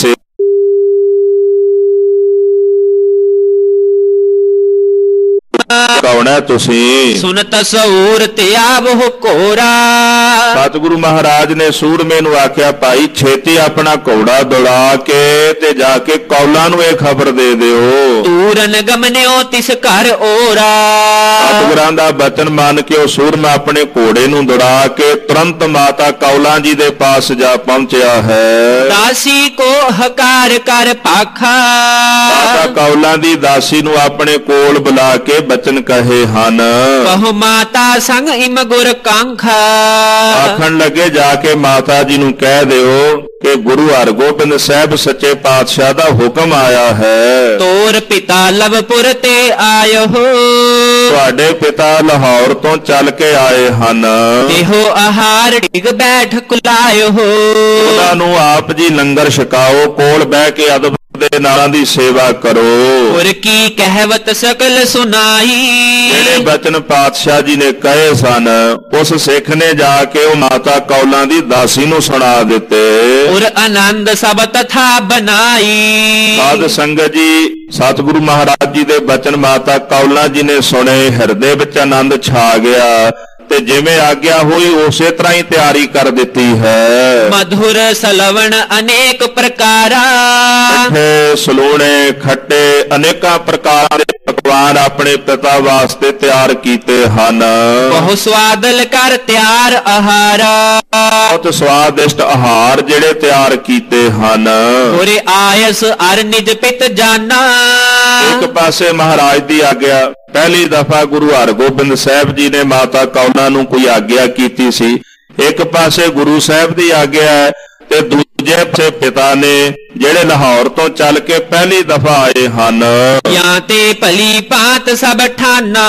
ਕੌਣਾ ਤੁਸੀਂ ਸੁਨਤ ਸੂਰ ਤੇ ਆਵੋ ਕੋਰਾ। ਸਤਿਗੁਰੂ ਮਹਾਰਾਜ ਨੇ ਸੂਰਮੇ ਨੂੰ ਆਖਿਆ ਭਾਈ ਛੇਤੀ ਆਪਣਾ ਘੋੜਾ ਦੌੜਾ ਕੇ ਤੇ ਜਾ ਕੇ ਕੌਲਾਂ ਨੂੰ ਇਹ ਖਬਰ ਦੇ ਦਿਓ। ਤੂਰਨ ਗਮਨਿਓ ਤਿਸ ਘਰ ਓਰਾ। ਸਤਿਗੁਰਾਂ ਦਾ ਬਚਨ ਮੰਨ ਕੇ ਉਹ ਸੂਰਮਾ ਆਪਣੇ ਘੋੜੇ ਨੂੰ ਦੌੜਾ ਕੇ ਤੁਰੰਤ ਮਾਤਾ ਕੌਲਾਂ ਜੀ ਦੇ ਪਾਸ ਜਾ ਪਹੁੰਚਿਆ ਹੈ। ਦਾਸੀ ਕੋ ਹਕਾਰ ਕਰ ਪਾਖਾ। ਮਾਤਾ ਕੌਲਾਂ ਦੀ ਦਾਸੀ ਨੂੰ ਆਪਣੇ ਕੋਲ ਬੁਲਾ ਕੇ ਬਚਨ ਕਹੇ ਹਨ। ਕਹੋ ਮਾਤਾ ਸੰਗ ਇਮ ਗੁਰ ਕਾਂਖਾ। ਆਖਣ ਲੱਗੇ ਜਾ ਕੇ ਮਾਤਾ ਜੀ ਨੂੰ ਕਹਿ ਦਿਓ ਕਿ ਗੁਰੂ ਹਰਿਗੋਬਿੰਦ ਸਾਹਿਬ ਸੱਚੇ ਪਾਤਸ਼ਾਹ ਦਾ ਹੁਕਮ ਆਇਆ ਹੈ। ਤੋਰ ਪਿਤਾ ਲਵਪੁਰ ਤੇ ਆਇਓ। ਤੁਹਾਡੇ ਪਿਤਾ ਲਾਹੌਰ ਤੋਂ ਚੱਲ ਕੇ ਆਏ ਹਨ। ਇਹੋ ਆਹਾਰ ਡਿਗ ਬੈਠ ਕੁਲਾਇਓ। ਉਹਨਾਂ ਨੂੰ ਆਪ ਜੀ ਲੰਗਰ ਛਕਾਓ, ਕੋਲ ਬਹਿ ਕੇ ਅਦਬ ਦੇ ਨਾਲਾਂ ਦੀ ਸੇਵਾ ਕਰੋ। ਗੁਰ ਕੀ ਕਹਿਵਤ ਸਕਲ ਸੁਨਾਈ। ਜਿਹੜੇ ਬਚਨ ਪਾਤਸ਼ਾਹ ਜੀ ਨੇ ਕਹੇ ਸਨ ਉਸ ਸਿੱਖ ਨੇ ਜਾ ਕੇ ਉਹ ਮਾਤਾ ਕੌਲਾਂ ਦੀ ਦਾਸੀ ਨੂੰ ਸੁਣਾ ਦਿੱਤੇ। ਔਰ ਆਨੰਦ ਸਭ ਤਥਾ ਬਨਾਈ। ਸਾਧ ਸੰਗਤ ਜੀ ਸਤਿਗੁਰੂ ਮਹਾਰਾਜ ਜੀ ਦੇ ਬਚਨ ਮਾਤਾ ਕੌਲਾਂ ਜੀ ਨੇ ਸੁਣੇ, ਹਿਰਦੇ ਵਿੱਚ ਆਨੰਦ ਛਾ ਗਿਆ ਤੇ ਜਿਵੇਂ ਆਗਿਆ ਹੋਈ ਉਸੇ ਤਰ੍ਹਾਂ ਹੀ ਤਿਆਰੀ ਕਰ ਦਿੱਤੀ ਹੈ। ਮਧੁਰ ਸਲਵਣ ਅਨੇਕ ਪ੍ਰਕਾਰਾ, ਮਿੱਠੇ ਸਲੋਣੇ ਖੱਟੇ ਅਨੇਕਾਂ ਪ੍ਰਕਾਰਾਂ ਦੇ ਪਕਵਾਨ ਆਪਣੇ ਪਿਤਾ ਵਾਸਤੇ ਤਿਆਰ ਕੀਤੇ ਹਨ। ਬਹੁ ਸਵਾਦਲ ਕਰ ਤਿਆਰ ਆਹਾਰ, ਬਹੁਤ ਸਵਾਦਿਸ਼ਟ ਆਹਾਰ ਜਿਹੜੇ ਤਿਆਰ ਕੀਤੇ ਹਨ। ਗੁਰੇ ਆਇਸ ਅਰ ਨਿਜ ਪਿਤ ਜਾਨਾ, ਇੱਕ ਪਾਸੇ ਮਹਾਰਾਜ ਦੀ ਆਗਿਆ, ਪਹਿਲੀ ਦਫਾ ਗੁਰੂ ਹਰਗੋਬਿੰਦ ਸਾਹਿਬ ਜੀ ਨੇ ਮਾਤਾ ਕੌਲਾਂ ਨੂੰ ਕੋਈ ਆਗਿਆ ਕੀਤੀ ਸੀ। ਇੱਕ ਪਾਸੇ ਗੁਰੂ ਸਾਹਿਬ ਦੀ ਆਗਿਆ ਹੈ ਤੇ ਦੂਜੇ ਪਾਸੇ ਪਿਤਾ ਨੇ ਜਿਹੜੇ ਲਾਹੌਰ ਤੋਂ ਚੱਲ ਕੇ ਪਹਿਲੀ ਦਫਾ ਆਏ ਹਨ। ਜਾਂ ਤੇ ਭਲੀ ਭਾਂਤ ਸਭ ਠਾਨਾ,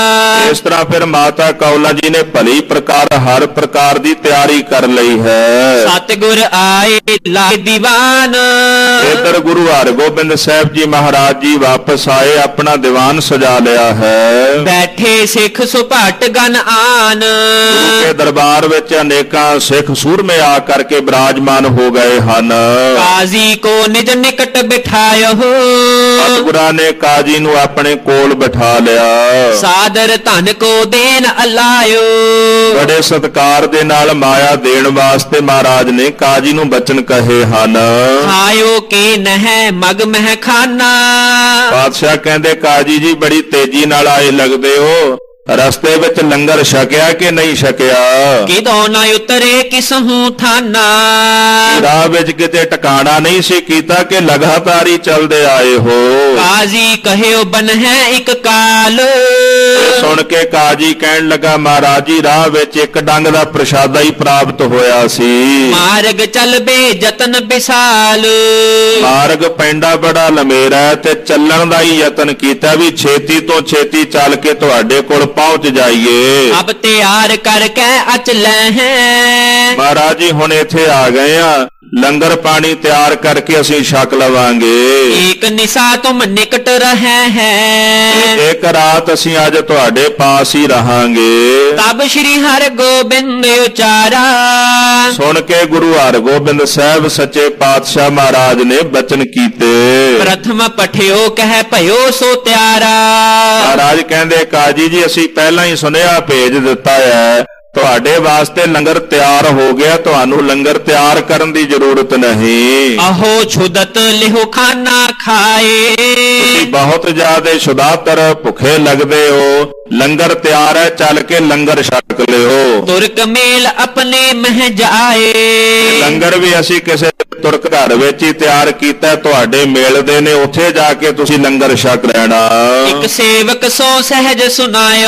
ਇਸ ਤਰ੍ਹਾਂ ਫਿਰ ਮਾਤਾ ਕੌਲਾਂ ਜੀ ਨੇ ਭਲੀ ਪ੍ਰਕਾਰ ਹਰ ਪ੍ਰਕਾਰ ਦੀ ਤਿਆਰੀ ਕਰ ਲਈ ਹੈ। ਸਤਿਗੁਰ ਆਏ ਲਾਏ ਦੀਵਾਨ, ਇੱਧਰ ਗੁਰੂ ਹਰਗੋਬਿੰਦ ਸਾਹਿਬ ਜੀ ਮਹਾਰਾਜ ਜੀ ਵਾਪਸ ਆਏ, ਆਪਣਾ ਦੀਵਾਨ ਸਜਾ ਲਿਆ ਹੈ। ਬੈਠੇ ਸਿੱਖ ਸੁਭਾਟ ਗਨ ਆਨ, ਗੁਰੂ ਕੇ ਦਰਬਾਰ ਵਿੱਚ ਅਨੇਕਾਂ ਸਿੱਖ ਸੂਰਮੇ ਆ ਕਰਕੇ ਬਿਰਾਜਮਾਨ ਹੋ ਗਏ ਹਨ। ਕਾਜ਼ੀ ਕੋ ਨਿਜ ਨਿਕਟ ਬਿਠਾਇਓ, ਸਤਿਗੁਰਾਂ ਨੇ ਕਾਜੀ ਨੂੰ ਆਪਣੇ ਕੋਲ ਬਿਠਾ ਲਿਆ। ਸਾਦਰ ਧਨ ਕੋ ਦੇਨ ਅਲਾਇਓ, ਬੜੇ ਸਤਿਕਾਰ ਦੇ ਨਾਲ ਮਾਇਆ ਦੇਣ ਵਾਸਤੇ ਮਹਾਰਾਜ ਨੇ ਕਾਜੀ ਨੂੰ ਬਚਨ ਕਹੇ ਹਨ। ਖਾਇਓ ਕੇ ਨਹਿ ਮਗ ਮਹਿ ਖਾਨਾ, ਬਾਦਸ਼ਾਹ ਕਹਿੰਦੇ ਕਾਜੀ ਜੀ ਬੜੀ ਤੇਜ਼ੀ ਨਾਲ ਆਏ ਲੱਗਦੇ ਹੋ, ਰਸਤੇ ਵਿੱਚ ਲੰਗਰ ਛਕਿਆ ਕਿ ਨਹੀਂ ਛਕਿਆ? ਕਿਦੋਂ ਨਾ ਉਤਰੇ ਕਿਸਹੂ ਥਾਨਾ, ਰਾਹ ਵਿੱਚ ਕਿਤੇ ਟਿਕਾਣਾ ਨਹੀਂ ਸੀ ਕੀਤਾ ਕਿ ਲਗਾਤਾਰ ਹੀ ਚੱਲਦੇ ਆਏ ਹੋ। ਕਾਜ਼ੀ ਕਹਿਓ ਬਨ ਹੈ ਇੱਕ ਕਾਲ, ਸੁਣ ਕੇ ਕਾਜੀ ਕਹਿਣ ਲੱਗਾ ਮਹਾਰਾਜ ਜੀ ਰਾਹ ਵਿੱਚ ਇੱਕ ਡੰਗ ਦਾ ਪ੍ਰਸ਼ਾਦਾ ਹੀ ਪ੍ਰਾਪਤ ਹੋਇਆ ਸੀ। ਮਾਰਗ ਚੱਲਬੇ ਯਤਨ ਵਿਸਾਲ, ਮਾਰਗ ਪੈਂਡਾ ਬੜਾ ਲੰਮੇਰਾ ਤੇ ਚੱਲਣ ਦਾ ਹੀ ਯਤਨ ਕੀਤਾ ਵੀ ਛੇਤੀ ਤੋਂ ਛੇਤੀ ਚੱਲ ਕੇ ਤੁਹਾਡੇ ਕੋਲ ਪਹੁੰਚ ਜਾਈਏ। ਅਬ ਤਿਆਰ ਕਰਕੇ ਅਚਲੇ ਹੈ, ਮਹਾਰਾਜ ਜੀ ਹੁਣ ਇੱਥੇ ਆ ਗਏ ਆ, ਲੰਗਰ ਪਾਣੀ ਤਿਆਰ ਕਰਕੇ ਅਸੀਂ ਛਕ ਲਵਾਂਗੇ। ਇੱਕ ਨਿਸ਼ਾ ਤੁਮ ਨਿਕਟ ਰਹੇ ਹੈ, ਇੱਕ ਰਾਤ ਅਸੀਂ ਅੱਜ ਤੁਹਾਡੇ ਪਾਸ ਹੀ ਰਹਾਂਗੇ। ਤਬ ਸ਼੍ਰੀ ਹਰਗੋਬਿੰਦ ਉਚਾਰਾ, ਸੁਣ ਕੇ ਗੁਰੂ ਹਰਗੋਬਿੰਦ ਸਾਹਿਬ ਸੱਚੇ ਪਾਤਸ਼ਾਹ ਮਹਾਰਾਜ ਨੇ ਬਚਨ ਕੀਤੇ। ਪ੍ਰਥਮ ਪਠਿਓ ਕਹਿ ਭਇਓ ਸੋ ਤਿਆਰਾ, ਮਹਾਰਾਜ ਕਹਿੰਦੇ ਕਾਜੀ ਜੀ ਅਸੀਂ ਪਹਿਲਾਂ ਹੀ ਸੁਨੇਹਾ ਭੇਜ ਦਿੱਤਾ ਹੈ, ਤੁਹਾਡੇ ਵਾਸਤੇ ਲੰਗਰ ਤਿਆਰ ਹੋ ਗਿਆ, ਤੁਹਾਨੂੰ ਲੰਗਰ ਤਿਆਰ ਕਰਨ ਦੀ ਜ਼ਰੂਰਤ ਨਹੀਂ। ਆਹੋ ਛੁਦਤ ਲਿਹੋ ਖਾਨਾ ਖਾਏ, ਤੁਸੀਂ ਬਹੁਤ ਜ਼ਿਆਦਾ ਸ਼ੁਦਾਤਰ ਭੁੱਖੇ ਲੱਗਦੇ ਹੋ, ਲੰਗਰ ਤਿਆਰ ਹੈ, ਚੱਲ ਕੇ ਲੰਗਰ ਛਕ ਲਿਓ। ਤੁਰਕ ਮੇਲ ਆਪਣੇ ਮਹਿ ਜਾਏ, ਲੰਗਰ ਵੀ ਅਸੀਂ ਕਿਸੇ ਤੁਰਕ ਘਰ ਵਿੱਚ ਹੀ ਤਿਆਰ ਕੀਤਾ, ਤੁਹਾਡੇ ਮੇਲ ਦੇ ਨੇ, ਉੱਥੇ ਜਾ ਕੇ ਤੁਸੀਂ ਲੰਗਰ ਛਕ ਲੈਣਾ। ਇੱਕ ਸੇਵਕ ਸੋ ਸਹਿਜ ਸੁਨਾਇਓ,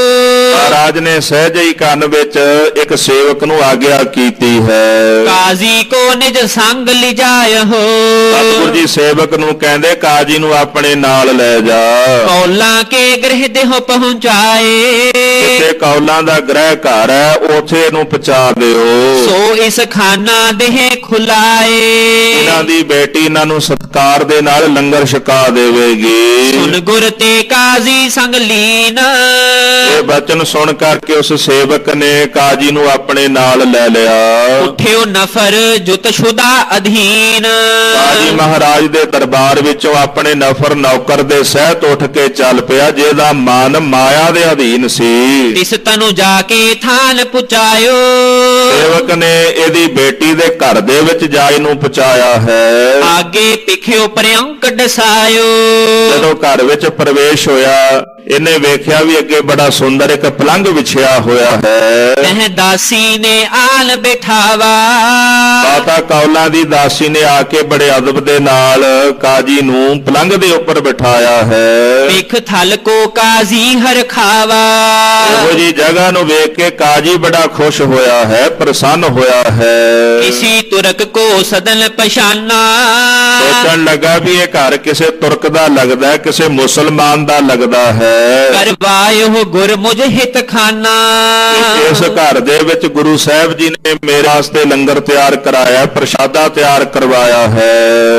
ਮਹਾਰਾਜ ਨੇ ਸਹਿਜ ਹੀ ਕੰਨ ਵਿੱਚ ਇੱਕ ਸੇਵਕ ਨੂੰ ਆਗਿਆ ਕੀਤੀ ਹੈ। ਕਾਜ਼ੀ ਕੋ ਨਿਜ ਸੰਗ ਲਿਜਾਇਓ, ਸਤਿਗੁਰੂ ਜੀ ਸੇਵਕ ਨੂੰ ਕਹਿੰਦੇ ਕਾਜੀ ਨੂੰ ਆਪਣੇ ਨਾਲ ਲੈ ਜਾ। ਕੌਲਾਂ ਕੇ ਗ੍ਰਹਿ ਦੇਹੋ ਪਹੁੰਚਾਏ, ਜਿੱਥੇ ਕੌਲਾਂ ਦਾ ਗ੍ਰਹਿ ਘਰ ਹੈ ਉੱਥੇ ਇਹਨੂੰ ਪਹੁੰਚਾ ਦਿਓ। ਸੋ ਇਸ ਖਾਨਾ ਦੇਹ ਖੁਲਾਏ, ਇਹਨਾਂ ਦੀ ਬੇਟੀ ਇਹਨਾਂ ਨੂੰ ਸਤਕਾਰ ਦੇ ਨਾਲ ਲੰਗਰ ਛਕਾ ਦੇਵੇਗੀ। ਸੁਨ ਗੁਰ ਤੇ ਕਾਜ਼ੀ ਸੰਗ ਲੀਨ, ਇਹ ਬਚਨ ਸੁਣ ਕਰਕੇ ਉਸ ਸੇਵਕ ਨੇ ਕਾਜੀ ਨੂੰ ਆਪਣੇ ਨਾਲ ਲੈ ਲਿਆ। ਉਠਿਓ ਨਫਰ ਜੁਤ ਸ਼ੁਦਾ ਅਧੀਨ, ਕਾਜੀ ਮਹਾਰਾਜ ਦੇ ਦਰਬਾਰ ਵਿੱਚੋਂ ਆਪਣੇ ਨਫਰ ਨੌਕਰ ਦੇ ਸਹਿਤ ਉੱਠ ਕੇ ਚੱਲ ਪਿਆ, ਜਿਹਦਾ ਮਨ ਮਾਇਆ ਦੇ ਅਧੀਨ ਸੀ। ਤਿਸ ਤਨੂੰ ਜਾ ਕੇ ਥਾਨ ਪੁਚਾਇਓ, ਸੇਵਕ ਨੇ ਇਹਦੀ ਬੇਟੀ ਦੇ ਘਰ ਦੇ ਵਿੱਚ ਜਾ ਇਹਨੂੰ ਪਹੁੰਚਾਇਆ ਹੈ। ਆਗੇ ਪਿਖਿਓ ਪ੍ਰਿਅੰਕ ਡਸਾਇਓ, ਜਦੋਂ ਘਰ ਵਿੱਚ ਪ੍ਰਵੇਸ਼ ਹੋਇਆ ਇਹਨੇ ਵੇਖਿਆ ਵੀ ਅੱਗੇ ਬੜਾ ਸੁੰਦਰ ਇੱਕ ਪਲੰਘ ਵਿਛਿਆ ਹੋਇਆ ਹੈ। ਤਹ ਦਾਸੀ ਨੇ ਆਲ ਬਿਠਾਵਾ, ਮਾਤਾ ਕੌਲਾਂ ਦੀ ਦਾਸੀ ਨੇ ਆ ਕੇ ਬੜੇ ਅਦਬ ਦੇ ਨਾਲ ਕਾਜੀ ਨੂੰ ਪਲੰਘ ਦੇ ਉੱਪਰ ਬਿਠਾਇਆ ਹੈ। ਪਿਖ ਥਲ ਕੋ ਕਾਜ਼ੀ ਹਰ ਖਾਵਾ, ਇਹੋ ਜੀ ਜਗ੍ਹਾ ਨੂੰ ਵੇਖ ਕੇ ਕਾਜੀ ਬੜਾ ਖੁਸ਼ ਹੋਇਆ ਹੈ, ਪ੍ਰਸੰਨ ਹੋਇਆ ਹੈ। ਕਿਸੀ ਤੁਰਕ ਕੋ ਸਦਨ ਪਛਾਨਾ, ਸੋਚਣ ਲੱਗਾ ਵੀ ਇਹ ਘਰ ਕਿਸੇ ਤੁਰਕ ਦਾ ਲੱਗਦਾ, ਕਿਸੇ ਮੁਸਲਮਾਨ ਦਾ ਲੱਗਦਾ ਹੈ। ਕਰਵਾਇਓ ਗੁਰ ਮੁਝ ਹਿਤ ਖਾਨਾ, ਇਸ ਘਰ ਦੇ ਵਿੱਚ ਗੁਰੂ ਸਾਹਿਬ ਜੀ ਨੇ ਮੇਰੇ ਵਾਸਤੇ ਲੰਗਰ ਤਿਆਰ ਕਰਾਇਆ, ਪ੍ਰਸ਼ਾਦਾ ਤਿਆਰ ਕਰਵਾਇਆ ਹੈ।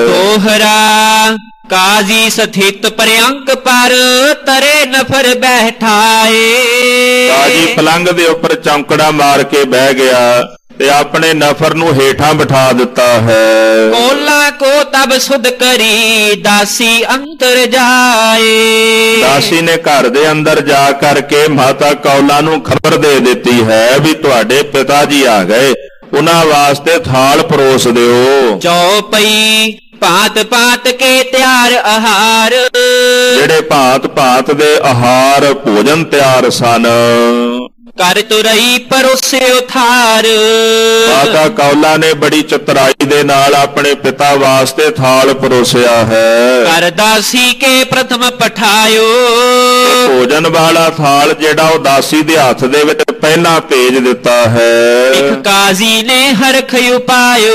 ਦੋਹਰਾ ਕਾਜ਼ੀ ਸਥਿਤ ਪ੍ਰਿਅੰਕ ਪਰ ਤਰੇ ਨਫਰ ਬੈਠਾਏ, ਕਾਜੀ ਪਲੰਘ ਦੇ ਉੱਪਰ ਚੌਂਕੜਾ ਮਾਰ ਕੇ ਬਹਿ ਗਿਆ। ਤੇ ਆਪਣੇ ਨਫਰ ਨੂੰ ਹੇਠਾਂ ਬਿਠਾ ਦਿੱਤਾ ਹੈ। ਕੋਲਾ ਕੋ ਤਬ ਸੁਧ ਕਰੀ ਦਾਸੀ ਅੰਤਰ ਜਾਏ। ਦਾਸੀ ਨੇ ਘਰ ਦੇ ਅੰਦਰ ਜਾ ਕਰਕੇ ਮਾਤਾ ਕੌਲਾ ਨੂੰ ਖਬਰ ਦੇ ਦਿੱਤੀ ਹੈ ਵੀ ਤੁਹਾਡੇ ਪਿਤਾ ਜੀ ਆ ਗਏ, ਉਹਨਾਂ ਵਾਸਤੇ ਥਾਲ ਪਰੋਸ ਦਿਓ। ਚੌਪਈ ਭਾਂਤ ਭਾਂਤ ਕੇ ਤਿਆਰ ਆਹਾਰ। ਜਿਹੜੇ ਭਾਂਤ ਭਾਂਤ ਦੇ ਆਹਾਰ ਭੋਜਨ ਤਿਆਰ ਸਨ। ਕਰ ਤੁਰਈ ਪਰੋਸਿਓ ਥਾਰ। ਮਾਤਾ ਕੌਲਾ ਨੇ ਬੜੀ ਚਤੁਰਾਈ ਦੇ ਨਾਲ ਆਪਣੇ ਪਿਤਾ ਵਾਸਤੇ ਥਾਲ ਪਰੋਸਿਆ ਹੈ। ਕਰ ਦਾਸੀ ਕੇ ਪ੍ਰਥਮ ਪਠਾਇਓ। ਭੋਜਨ ਵਾਲਾ ਥਾਲ ਜਿਹੜਾ ਉਹ ਦਾਸੀ ਦੇ ਹੱਥ ਦੇ ਵਿੱਚ ਪਹਿਲਾਂ ਭੇਜ ਦਿੱਤਾ ਹੈ। ਇੱਕ ਕਾਜ਼ੀ ਨੇ ਹਰਖ ਉਪਾਇਓ।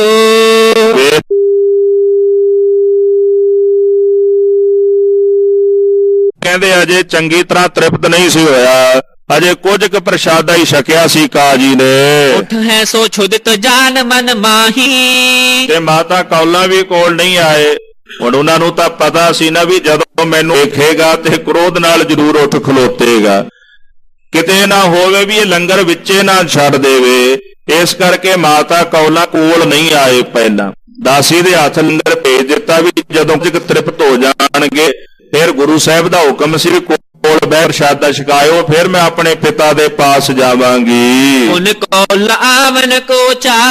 ਕਹਿੰਦੇ ਅਜੇ ਚੰਗੀ ਤਰ੍ਹਾਂ ਤ੍ਰਿਪਤ ਨਹੀਂ ਸੀ ਹੋਇਆ, ਅਜੇ ਕੁਝ ਕੁ ਪ੍ਰਸ਼ਾਦਾ ਹੀ ਛਕਿਆ ਸੀ ਕਾਜੀ ਨੇ। ਉਠ ਹੈ ਸੋ ਛੁਦਤ ਜਾਨ ਮਨ ਮਾਹੀ। ਤੇ ਮਾਤਾ ਕੌਲਾ ਵੀ ਕੋਲ ਨਹੀਂ ਆਏ। ਹੁਣ ਉਹਨਾਂ ਨੂੰ ਤਾਂ ਪਤਾ ਸੀ ਨਾ ਵੀ ਜਦੋਂ ਮੈਨੂੰ ਦੇਖੇਗਾ ਤੇ ਕ੍ਰੋਧ ਨਾਲ ਜ਼ਰੂਰ ਉੱਠ ਖਲੋਤੇਗਾ, ਕਿਤੇ ਨਾ ਹੋਵੇ ਵੀ ਇਹ ਲੰਗਰ ਵਿੱਚੇ ਨਾ ਛੱਡ ਦੇਵੇ। ਇਸ ਕਰਕੇ ਮਾਤਾ ਕੌਲਾ ਕੋਲ ਨਹੀਂ ਆਏ। ਪਹਿਲਾਂ ਦਾਸੀ ਦੇ ਹੱਥ ਲੰਗਰ ਭੇਜ ਦਿੱਤਾ ਵੀ ਜਦੋਂ ਤ੍ਰਿਪਤ ਹੋ ਜਾਣਗੇ ਫਿਰ ਗੁਰੂ ਸਾਹਿਬ ਦਾ ਹੁਕਮ ਸੀ ਵੀ ਕੋਲ ਬਹਿ ਪ੍ਰਸ਼ਾਦਾ ਛਕਾਇਓ, ਫਿਰ ਮੈਂ ਆਪਣੇ ਪਿਤਾ ਦੇ ਪਾਸ ਜਾਵਾਂਗੀ। ਉਨ ਕੋਲ ਆਵਨ ਕੋ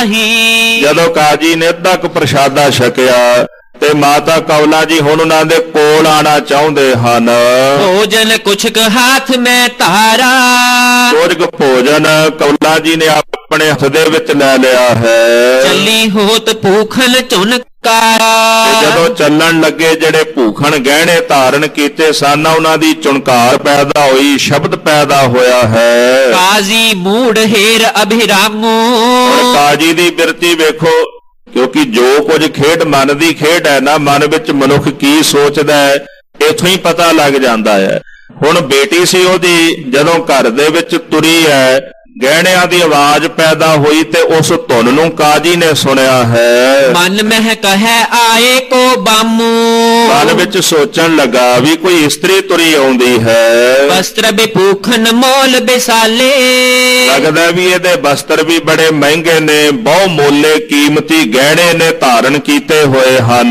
ਚਾਹੀ। ਜਦੋਂ ਕਾਜੀ ਨੇ ਅੱਧਾ ਕੁ ਪ੍ਰਸ਼ਾਦਾ ਛਕਿਆ ਤੇ ਮਾਤਾ ਕੌਲਾ ਜੀ ਹੁਣ ਉਹਨਾਂ ਦੇ ਕੋਲ ਆਣਾ ਚਾਹੁੰਦੇ ਹਨ। ਭੋਜਨ ਕੁਛ ਕੁ ਹਾਥ ਮੈਂ ਧਾਰਾ। ਕੁਝ ਕੁ ਭੋਜਨ ਕੌਲਾ ਜੀ ਨੇ ਆਪਣੇ ਹੱਥ ਦੇ ਵਿੱਚ ਲੈ ਲਿਆ ਹੈ। ਚੱਲੀ ਹੋਤ ਭੂਖਨ ਝੁਨਕਾਰਾ। ਜਦੋਂ ਚੱਲਣ ਲੱਗੇ ਜਿਹੜੇ ਭੂਖਣ ਗਹਿਣੇ ਧਾਰਨ ਕੀਤੇ ਸਨ ਉਹਨਾਂ ਦੀ ਚੁਣਕਾਰ ਪੈਦਾ ਹੋਈ, ਸ਼ਬਦ ਪੈਦਾ ਹੋਇਆ ਹੈ। ਕਾਜ਼ੀ ਮੂੜ ਹੇਰ ਅਭਿਰਾਮੋ। ਕਾਜੀ ਦੀ ਬਿਰਤੀ ਵੇਖੋ, ਕਿਉਂਕਿ ਜੋ ਕੁਝ ਖੇਡ ਮਨ ਦੀ ਖੇਡ ਹੈ ਨਾ, ਮਨ ਵਿੱਚ ਮਨੁੱਖ ਕੀ ਸੋਚਦਾ ਹੈ ਇਥੋਂ ਹੀ ਪਤਾ ਲੱਗ ਜਾਂਦਾ ਹੈ। ਹੁਣ ਬੇਟੀ ਸੀ ਉਹਦੀ, ਜਦੋਂ ਘਰ ਦੇ ਵਿੱਚ ਤੁਰੀ ਹੈ ਗਹਿਣਿਆਂ ਦੀ ਆਵਾਜ਼ ਪੈਦਾ ਹੋਈ ਤੇ ਉਸ ਧੁਨ ਨੂੰ ਕਾਜੀ ਨੇ ਸੁਣਿਆ ਹੈ। ਮਨ ਮਹਿ ਕਹੈ ਆਏ ਕੋ ਬਾਮੂ। ਮਨ ਵਿੱਚ ਸੋਚਣ ਲੱਗਾ ਵੀ ਕੋਈ ਇਸਤਰੀ ਤੁਰੀ ਆਉਂਦੀ ਹੈ। ਵਸਤਰ ਬਿਭੂਖਨ ਮੋਲ ਬਿਸਾਲੇ। ਲੱਗਦਾ ਵੀ ਇਹਦੇ ਵਸਤਰ ਵੀ ਬੜੇ ਮਹਿੰਗੇ ਨੇ, ਬਹੁ ਮੋਲੇ ਕੀਮਤੀ ਗਹਿਣੇ ਨੇ ਧਾਰਨ ਕੀਤੇ ਹੋਏ ਹਨ।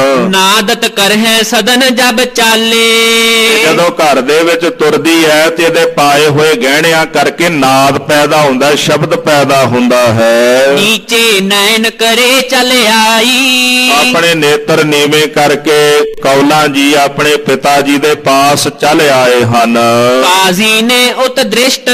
ਨਾਦਤ ਕਰਹਿ ਸਦਨ ਜਬ ਚਾਲੇ। ਜਦੋਂ ਘਰ ਦੇ ਵਿੱਚ ਤੁਰਦੀ ਹੈ ਤੇ ਇਹਦੇ ਪਾਏ ਹੋਏ ਗਹਿਣਿਆਂ ਕਰਕੇ ਨਾਦ ਪੈਦਾ ਹੁੰਦਾ, ਸ਼ਬਦ ਪੈਦਾ ਹੁੰਦਾ ਹੈ। ਨੀਚੇ ਨੈਣ ਕਰੇ ਚਲ ਆਈ। ਆਪਣੇ ਨੇਤਰ ਨੀਵੇਂ ਕਰਕੇ ਕੌਲਾ ਜੀ ਆਪਣੇ ਪਿਤਾ ਜੀ ਦੇ ਪਾਸ ਚੱਲ ਆਏ ਹਨ। ਕਾਜ਼ੀ ਨੇ ਉਤ ਦ੍ਰਿਸ਼ਟ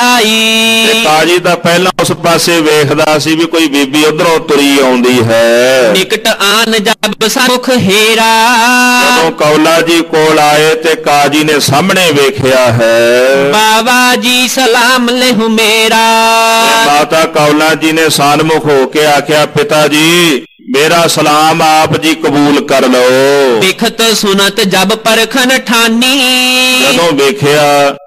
ਲਗਾਈ। ਤੇ ਕਾਜੀ ਤਾਂ ਪਹਿਲਾਂ ਉਸ ਪਾਸੇ ਵੇਖਦਾ ਸੀ ਵੀ ਕੋਈ ਬੀਬੀ ਉਧਰੋਂ ਤੁਰੀ ਆਉਂਦੀ ਹੈ। ਨਿਕਟ ਆਨ ਜਬ ਸਨਮੁਖ ਹੇਰਾ। ਜਦੋਂ ਕੌਲਾ ਜੀ ਕੋਲ ਆਏ ਤੇ ਕਾਜੀ ਨੇ ਸਾਹਮਣੇ ਵੇਖਿਆ ਹੈ। ਬਾਬਾ ਜੀ ਸਲਾਮ ਲਹੁ ਮੇਰਾ। ਮਾਤਾ ਕੌਲਾ ਜੀ ਨੇ ਸਨਮੁਖ ਹੋ ਕੇ ਆਖਿਆ, ਪਿਤਾ ਜੀ ਮੇਰਾ ਸਲਾਮ ਆਪ ਜੀ ਕਬੂਲ ਕਰ ਲਓ। ਵਿਖਤ ਸੁਨਤ ਜਬ ਪਰਖਨ ਠਾਨੀ। ਜਦੋਂ ਵੇਖਿਆ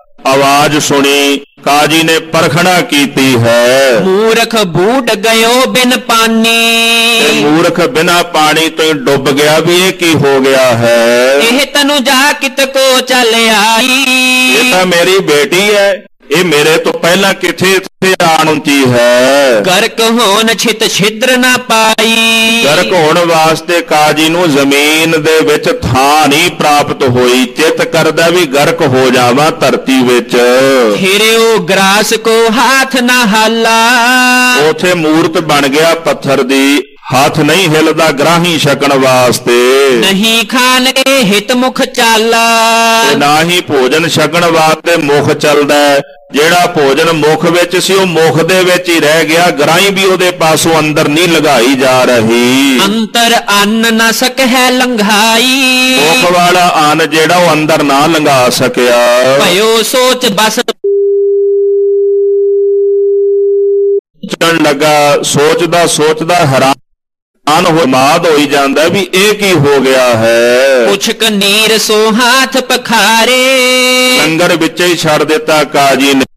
ਆਵਾਜ਼ ਸੁਣੀ, ਕਾਜੀ ਨੇ ਪਰਖਣਾ ਕੀਤੀ ਹੈ। ਮੂਰਖ ਬੂਟ ਗਇਓ ਬਿਨ ਪਾਨੀ। ਤੇ ਮੂਰਖ ਬਿਨਾ ਪਾਣੀ ਤੋਂ ਡੁੱਬ ਗਿਆ ਵੀ ਇਹ ਕੀ ਹੋ ਗਿਆ ਹੈ। ਇਹ ਤੈਨੂੰ ਜਾ ਕਿਤ ਕੋ ਚੱਲ ਆਈ। ਇਹ ਤਾਂ ਮੇਰੀ ਬੇਟੀ ਹੈ, ਇਹ ਮੇਰੇ ਤੋਂ ਪਹਿਲਾਂ ਕਿੱਥੇ ਆਉਣੀ ਹੈ। ਗਰਕ ਹੋਣ ਛਿਤ ਛਿਦਰ ਨਾ ਪਾਈ। ਗਰਕ ਹੋਣ ਵਾਸਤੇ ਕਾਜੀ ਨੂੰ ਜ਼ਮੀਨ ਦੇ ਵਿੱਚ ਥਾਂ ਨਹੀਂ ਪ੍ਰਾਪਤ ਹੋਈ। ਚਿੱਤ ਕਰਦਾ ਵੀ ਗਰਕ ਹੋ ਜਾਵਾਂ ਧਰਤੀ ਵਿੱਚ। ਹਿਰਿਓ ਗਰਾਸ ਕੋ ਹਾਥ ਨਾ ਹਾਲਾ। ਉਥੇ ਮੂਰਤ ਬਣ ਗਿਆ ਪੱਥਰ ਦੀ, ਹੱਥ ਨਹੀਂ ਹਿਲਦਾ ਗ੍ਰਾਹੀ ਛਕਣ ਵਾਸਤੇ। ਨਹੀਂ ਖਾਨ ਕੇ ਹਿਤ ਮੁਖ ਚਾਲਾ। ਤੇ ਨਾ ਹੀ ਭੋਜਨ ਛਕਣ ਵਾਸਤੇ ਮੁਖ ਚੱਲਦਾ। ਜਿਹੜਾ ਭੋਜਨ ਮੁਖ ਵਿੱਚ ਸੀ ਉਹ ਮੁਖ ਦੇ ਵਿੱਚ ਹੀ ਰਹਿ ਗਿਆ, ਗ੍ਰਾਹੀ ਵੀ ਉਹਦੇ ਪਾਸੋਂ ਅੰਦਰ ਨਹੀਂ ਲੰਘਾਈ ਜਾ ਰਹੀ। ਅੰਤਰ ਅੰਨ ਨ ਸਕਹਿ ਲੰਘਾਈ। ਮੁਖ ਵਾਲਾ ਅੰਨ ਜਿਹੜਾ ਉਹ ਅੰਦਰ ਨਾ ਲੰਘਾ ਸਕਿਆ। ਭਇਓ ਸੋਚ ਬਸ ਚਣ ਲੱਗਾ, ਸੋਚਦਾ ਸੋਚਦਾ ਹੈਰਾਨ ਮਾਦ ਹੋਈ ਜਾਂਦਾ ਵੀ ਇਹ ਕੀ ਹੋ ਗਿਆ ਹੈ। ਪੁਛਕ ਨੀਰ ਸੋ ਹਾਥ ਪਖਾਰੇ। ਲੰਗਰ ਵਿੱਚ ਹੀ ਛੱਡ ਦਿੱਤਾ ਕਾਜੀ ਨੇ।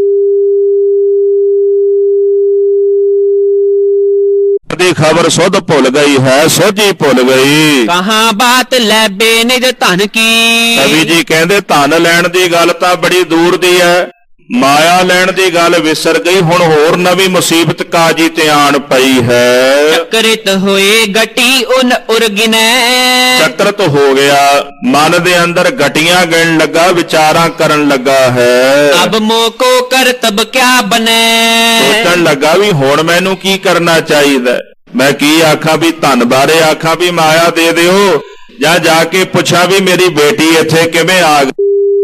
ਦੀ ਖਬਰ ਸੁਧ ਭੁੱਲ ਗਈ ਹੈ, ਸੋਝੀ ਭੁੱਲ ਗਈ। ਕਹਾਂ ਬਾਤ ਲੈਬੇ ਨਿਜ ਧਨ ਕੀ। ਕਵੀ ਜੀ ਕਹਿੰਦੇ ਧਨ ਲੈਣ ਦੀ ਗੱਲ ਤਾਂ ਬੜੀ ਦੂਰ ਦੀ ਹੈ, ਮਾਇਆ ਲੈਣ ਦੀ ਗੱਲ ਵਿਸਰ ਗਈ, ਹੁਣ ਹੋਰ ਨਵੀਂ ਮੁਸੀਬਤ ਕਾਜੀ ਤੇ ਆਣ ਪਈ ਹੈ। ਚੱਕਰਿਤ ਹੋਏ ਗਟੀ ਉਨ ਉਰਗਿਨੈ, ਚੱਕਰਤ ਹੋ ਗਿਆ, ਮਨ ਦੇ ਅੰਦਰ ਗਟੀਆਂ ਗਿਣ ਲੱਗਾ, ਵਿਚਾਰਾਂ ਕਰਨ ਲੱਗਾ ਹੈ। ਅਬ ਮੋਕੋ ਕਰਤਬ ਕਿਆ ਬਨੈ, ਸੋਚਣ ਲੱਗਾ ਵੀ ਹੁਣ ਮੈਨੂੰ ਕੀ ਕਰਨਾ ਚਾਹੀਦਾ। ਮੈਂ ਕੀ ਆਖਾਂ, ਵੀ ਧਨ ਬਾਰੇ ਆਖਾਂ ਵੀ ਮਾਇਆ ਦੇ ਦਿਓ, ਜਾਂ ਜਾ ਕੇ ਪੁੱਛਾਂ ਵੀ ਮੇਰੀ ਬੇਟੀ ਇੱਥੇ ਕਿਵੇਂ ਆ ਗਈ।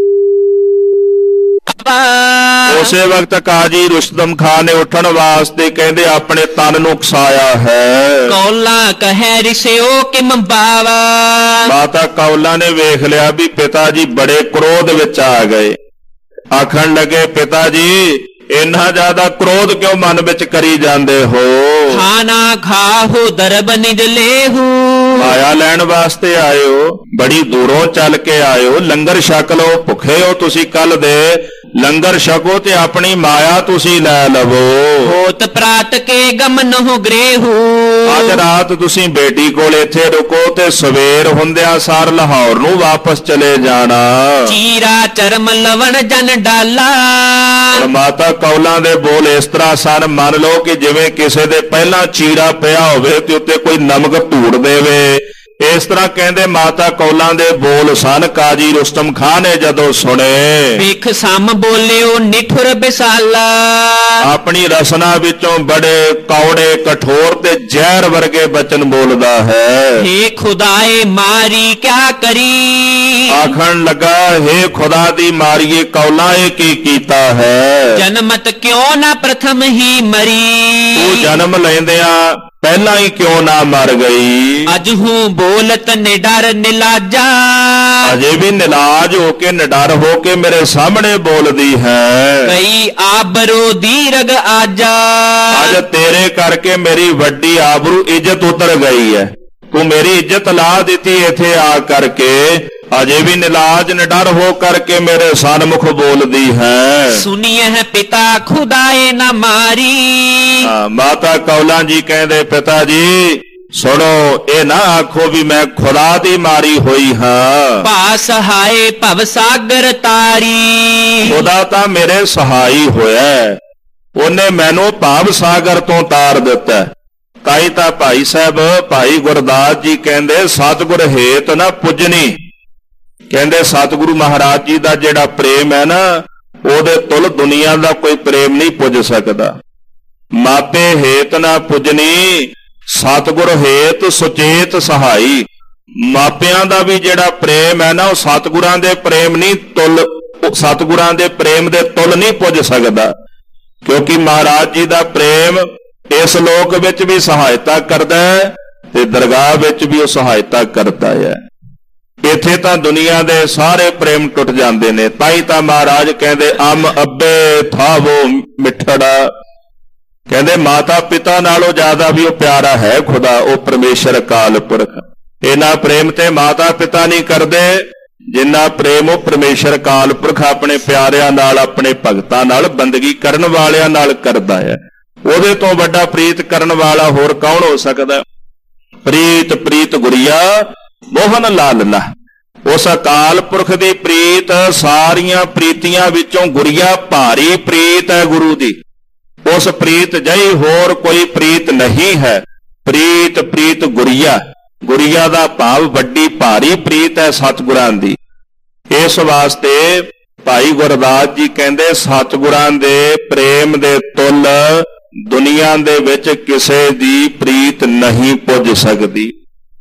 ਉਸੇ ਵਕਤ ਕਾਜੀ ਰੁਸਤਮ ਖਾਨ ਨੇ ਉੱਠਣ ਵਾਸਤੇ ਕਹਿੰਦੇ ਆਪਣੇ ਤਨ ਨੂੰ ਉਕਸਾਇਆ ਹੈ। ਕੌਲਾ ਕਹੈ ਰਿਸਿਓ ਕਿਮ ਬਾਵਾ, ਮਾਤਾ ਕੌਲਾ ਨੇ ਵੇਖ ਲਿਆ ਵੀ ਪਿਤਾ ਜੀ ਬੜੇ ਕ੍ਰੋਧ ਵਿੱਚ ਆ ਗਏ। ਆਖਣ ਲੱਗੇ ਪਿਤਾ ਜੀ ਇੰਨਾ ਜ਼ਿਆਦਾ ਕ੍ਰੋਧ ਕਿਉਂ ਮਨ ਵਿੱਚ ਕਰੀ ਜਾਂਦੇ ਹੋ। ਖਾਣਾ ਖਾਹੋ ਦਰਬ ਨਿਜ ਲੇਹੂ, ਮਾਇਆ ਲੈਣ ਵਾਸਤੇ ਆਇਓ, ਬੜੀ ਦੂਰੋਂ ਚੱਲ ਕੇ ਆਇਓ, ਲੰਗਰ ਛਕ ਲਓ, ਭੁੱਖੇ ਹੋ ਤੁਸੀਂ ਕੱਲ ਦੇ, ਲੰਗਰ ਛਕੋ ਤੇ ਆਪਣੀ ਮਾਇਆ ਤੁਸੀਂ ਲੈ ਲਵੋ। ਹੋਤ ਪ੍ਰਾਤ ਕੇ ਗਮਨ ਹੋ ਗ੍ਰੇਹੂ, ਅੱਜ ਰਾਤ ਤੁਸੀਂ ਬੇਟੀ ਕੋਲ ਇੱਥੇ ਰੁਕੋ ਤੇ ਸਵੇਰ ਹੁੰਦਿਆਂ ਸਾਰ ਲਾਹੌਰ ਨੂੰ ਵਾਪਸ ਚਲੇ ਜਾਣਾ। ਚੀਰਾ ਚਰਮ ਲਵਣ ਜਨ ਡਾਲਾ, ਮਾਤਾ ਕੌਲਾਂ ਦੇ ਬੋਲ ਇਸ ਤਰ੍ਹਾਂ ਸਨ, ਮੰਨ ਲਓ ਕਿ ਜਿਵੇਂ ਕਿਸੇ ਦੇ ਪਹਿਲਾਂ ਚੀਰਾ ਪਿਆ ਹੋਵੇ ਤੇ ਉੱਤੇ ਕੋਈ ਨਮਕ ਧੂੜ ਦੇਵੇ, ਇਸ ਤਰ੍ਹਾਂ ਕਹਿੰਦੇ ਮਾਤਾ ਕੌਲਾਂ ਦੇ ਬੋਲ ਸਨ। ਕਾਜੀ ਰੁਸਤਮ ਖਾਨ ਨੇ ਜਦੋਂ ਸੁਣੇ, ਵੇਖ ਸਮ ਬੋਲਿਓ ਨਿਠੁਰ ਬਿਸਾਲਾ, ਆਪਣੀ ਰਸਨਾ ਵਿੱਚੋਂ ਬੜੇ ਕੌੜੇ ਕਠੋਰ ਤੇ ਜ਼ਹਿਰ ਵਰਗੇ ਬਚਨ ਬੋਲਦਾ ਹੈ। ਹੇ ਖੁਦਾਏ ਮਾਰੀ ਕਿਆ ਕਰੀ, ਆਖਣ ਲੱਗਾ ਹੇ ਖੁਦਾ ਦੀ ਮਾਰੀਏ ਕੌਲਾਂ ਇਹ ਕੀ ਕੀਤਾ ਹੈ। ਜਨਮਤ ਕਿਉਂ ਨਾ ਪ੍ਰਥਮ ਹੀ ਮਰੀ, ਤੂੰ ਜਨਮ ਲੈਂਦਿਆਂ ਪਹਿਲਾਂ ਹੀ ਕਿਉਂ ਨਾ ਮਰ ਗਈ। ਅਜ ਹੂੰ ਬੋਲਤ ਨਿਡਰ ਨਿਲਾਜਾ, ਅਜੇ ਵੀ ਨਿਲਾਜ ਹੋ ਕੇ ਨਿਡਰ ਹੋ ਕੇ ਮੇਰੇ ਸਾਹਮਣੇ ਬੋਲਦੀ ਹੈ। ਕਈ ਆਬਰੂ ਦੀਰਗ ਆਜਾ, ਅੱਜ ਤੇਰੇ ਕਰਕੇ ਮੇਰੀ ਵੱਡੀ ਆਬਰੂ ਇੱਜ਼ਤ ਉਤਰ ਗਈ ਹੈ, ਤੂੰ ਮੇਰੀ ਇੱਜ਼ਤ ਲਾ ਦਿੱਤੀ ਇੱਥੇ ਆ ਕਰਕੇ। ਅਜੇ ਵੀ ਨਿਲਾਜ ਨਿਡਰ ਹੋ ਕਰਕੇ ਮੇਰੇ ਸਨਮੁਖ ਬੋਲਦੀ ਹੈ। ਸੁਨੀਏ ਹੈ ਪਿਤਾ ਖੁਦਾਏ ਨਾ ਮਾਰੀ, ਮਾਤਾ ਕੌਲਾਂ ਜੀ ਕਹਿੰਦੇ ਪਿਤਾ ਜੀ ਸੁਣੋ, ਇਹ ਨਾ ਆਖੋ ਵੀ ਮੈਂ ਖੁਦਾ ਦੀ ਮਾਰੀ ਹੋਈ ਹਾਂ। ਭਾ ਸਹਾਏ ਭਵ ਸਾਗਰ ਤਾਰੀ, ਖੁਦਾ ਤਾਂ ਮੇਰੇ ਸਹਾਈ ਹੋਇਆ, ਉਹਨੇ ਮੈਨੂੰ ਭਵ ਸਾਗਰ ਤੋਂ ਤਾਰ ਦਿੱਤਾ। ਤਾਈ ਤਾਂ ਭਾਈ ਸਾਹਿਬ ਭਾਈ ਗੁਰਦਾਸ ਜੀ ਕਹਿੰਦੇ ਸਤਿਗੁਰ ਹੇਤ ਨਾ ਪੁੱਜਣੀ, ਕਹਿੰਦੇ ਸਤਿਗੁਰੂ ਮਹਾਰਾਜ ਜੀ ਦਾ ਜਿਹੜਾ ਪ੍ਰੇਮ ਹੈ ਨਾ, ਉਹਦੇ ਤੁਲ ਦੁਨੀਆ ਦਾ ਕੋਈ ਪ੍ਰੇਮ ਨਹੀਂ ਪੁੱਜ ਸਕਦਾ। ਮਾਪੇ ਹੇਤ ਨਾ ਪੁੱਜਣੀ, ਸਤਿਗੁਰ ਹੇਤ ਸੁਚੇਤ ਸਹਾਈ। ਮਾਪਿਆਂ ਦਾ ਵੀ ਜਿਹੜਾ ਪ੍ਰੇਮ ਹੈ ਨਾ, ਉਹ ਸਤਿਗੁਰਾਂ ਦੇ ਪ੍ਰੇਮ ਨਹੀਂ ਤੁਲ, ਸਤਿਗੁਰਾਂ ਦੇ ਪ੍ਰੇਮ ਦੇ ਤੁਲ ਨਹੀਂ ਪੁੱਜ ਸਕਦਾ, ਕਿਉਂਕਿ ਮਹਾਰਾਜ ਜੀ ਦਾ ਪ੍ਰੇਮ ਇਸ ਲੋਕ ਵਿੱਚ ਵੀ ਸਹਾਇਤਾ ਕਰਦਾ ਹੈ ਤੇ ਦਰਗਾਹ ਵਿੱਚ ਵੀ ਉਹ ਸਹਾਇਤਾ ਕਰਦਾ ਹੈ। ਇੱਥੇ ਤਾਂ ਦੁਨੀਆ ਦੇ ਸਾਰੇ ਪ੍ਰੇਮ ਟੁੱਟ ਜਾਂਦੇ ਨੇ। ਤਾਈ ਤਾਂ ਮਹਾਰਾਜ ਕਹਿੰਦੇ ਅਮ ਅੱਬੇ ਥਾਵੋ ਮਿੱਠੜਾ, ਕਹਿੰਦੇ ਮਾਤਾ ਪਿਤਾ ਨਾਲੋਂ ਜ਼ਿਆਦਾ ਵੀ ਉਹ ਪਿਆਰਾ ਹੈ ਖੁਦਾ, ਉਹ ਪਰਮੇਸ਼ਰ ਅਕਾਲ ਪੁਰਖ। ਇਹਨਾਂ ਪ੍ਰੇਮ ਤੇ ਮਾਤਾ ਪਿਤਾ ਨਹੀਂ ਕਰਦੇ ਜਿੰਨਾ ਪ੍ਰੇਮ ਉਹ ਪਰਮੇਸ਼ਰ ਅਕਾਲ ਪੁਰਖ ਆਪਣੇ ਪਿਆਰਿਆਂ ਨਾਲ, ਆਪਣੇ ਭਗਤਾਂ ਨਾਲ, ਬੰਦਗੀ ਕਰਨ ਵਾਲਿਆਂ ਨਾਲ ਕਰਦਾ ਹੈ। ਉਹਦੇ ਤੋਂ ਵੱਡਾ ਪ੍ਰੀਤ ਕਰਨ ਵਾਲਾ ਹੋਰ ਕੌਣ ਹੋ ਸਕਦਾ। ਪ੍ਰੀਤ ਪ੍ਰੀਤ ਗੁਰੀਆ ਮੋਹਨ ਲਾਲਨਾ, ਉਸ ਅਕਾਲ ਪੁਰਖ ਦੀ ਪ੍ਰੀਤ ਸਾਰੀਆਂ ਪ੍ਰੀਤੀਆਂ ਵਿੱਚੋਂ ਗੁਰੀਆ ਭਾਰੀ ਪ੍ਰੀਤ ਹੈ ਗੁਰੂ ਦੀ। ਉਸ ਪ੍ਰੀਤ ਜਿਹੀ ਹੋਰ ਕੋਈ ਪ੍ਰੀਤ ਨਹੀਂ ਹੈ। ਪ੍ਰੀਤ ਪ੍ਰੀਤ ਗੁਰੀਆ, ਗੁਰੀਆ ਦਾ ਭਾਵ ਵੱਡੀ ਭਾਰੀ ਪ੍ਰੀਤ ਹੈ ਸਤਿਗੁਰਾਂ ਦੀ। ਇਸ ਵਾਸਤੇ ਭਾਈ ਗੁਰਦਾਸ ਜੀ ਕਹਿੰਦੇ ਸਤਿਗੁਰਾਂ ਦੇ ਪ੍ਰੇਮ ਦੇ ਤੁਲ ਦੁਨੀਆ ਦੇ ਵਿੱਚ ਕਿਸੇ ਦੀ ਪ੍ਰੀਤ ਨਹੀਂ ਪੁੱਜ ਸਕਦੀ।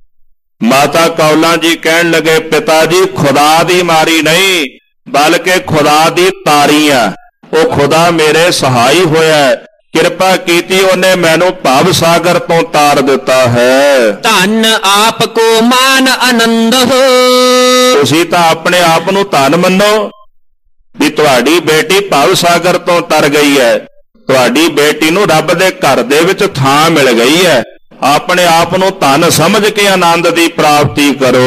ਮਾਤਾ ਕੌਲਾਂ ਜੀ ਕਹਿਣ ਲੱਗੇ ਪਿਤਾ ਜੀ ਖੁਦਾ ਦੀ ਮਾਰੀ ਨਹੀਂ ਬਲਕਿ ਖੁਦਾ ਦੀ ਤਾਰੀ ਆ, ਉਹ ਖੁਦਾ ਮੇਰੇ ਸਹਾਈ ਹੋਇਆ, ਕਿਰਪਾ ਕੀਤੀ ਉਹਨੇ ਮੈਨੂੰ ਭਵ ਸਾਗਰ ਤੋਂ ਤਾਰ ਦਿੱਤਾ ਹੈ। ਧਨ ਆਪ ਕੋ ਮਾਨ ਆਨੰਦ ਹੋ, ਤੁਸੀਂ ਤਾਂ ਆਪਣੇ ਆਪ ਨੂੰ ਧਨ ਮੰਨੋ ਵੀ ਤੁਹਾਡੀ ਬੇਟੀ ਭਵ ਸਾਗਰ ਤੋਂ ਤਰ ਗਈ ਹੈ, ਤੁਹਾਡੀ ਬੇਟੀ ਨੂੰ ਰੱਬ ਦੇ ਘਰ ਦੇ ਵਿੱਚ ਥਾਂ ਮਿਲ ਗਈ ਹੈ। ਆਪਣੇ ਆਪ ਨੂੰ ਧਨ ਸਮਝ ਕੇ ਆਨੰਦ ਦੀ ਪ੍ਰਾਪਤੀ ਕਰੋ।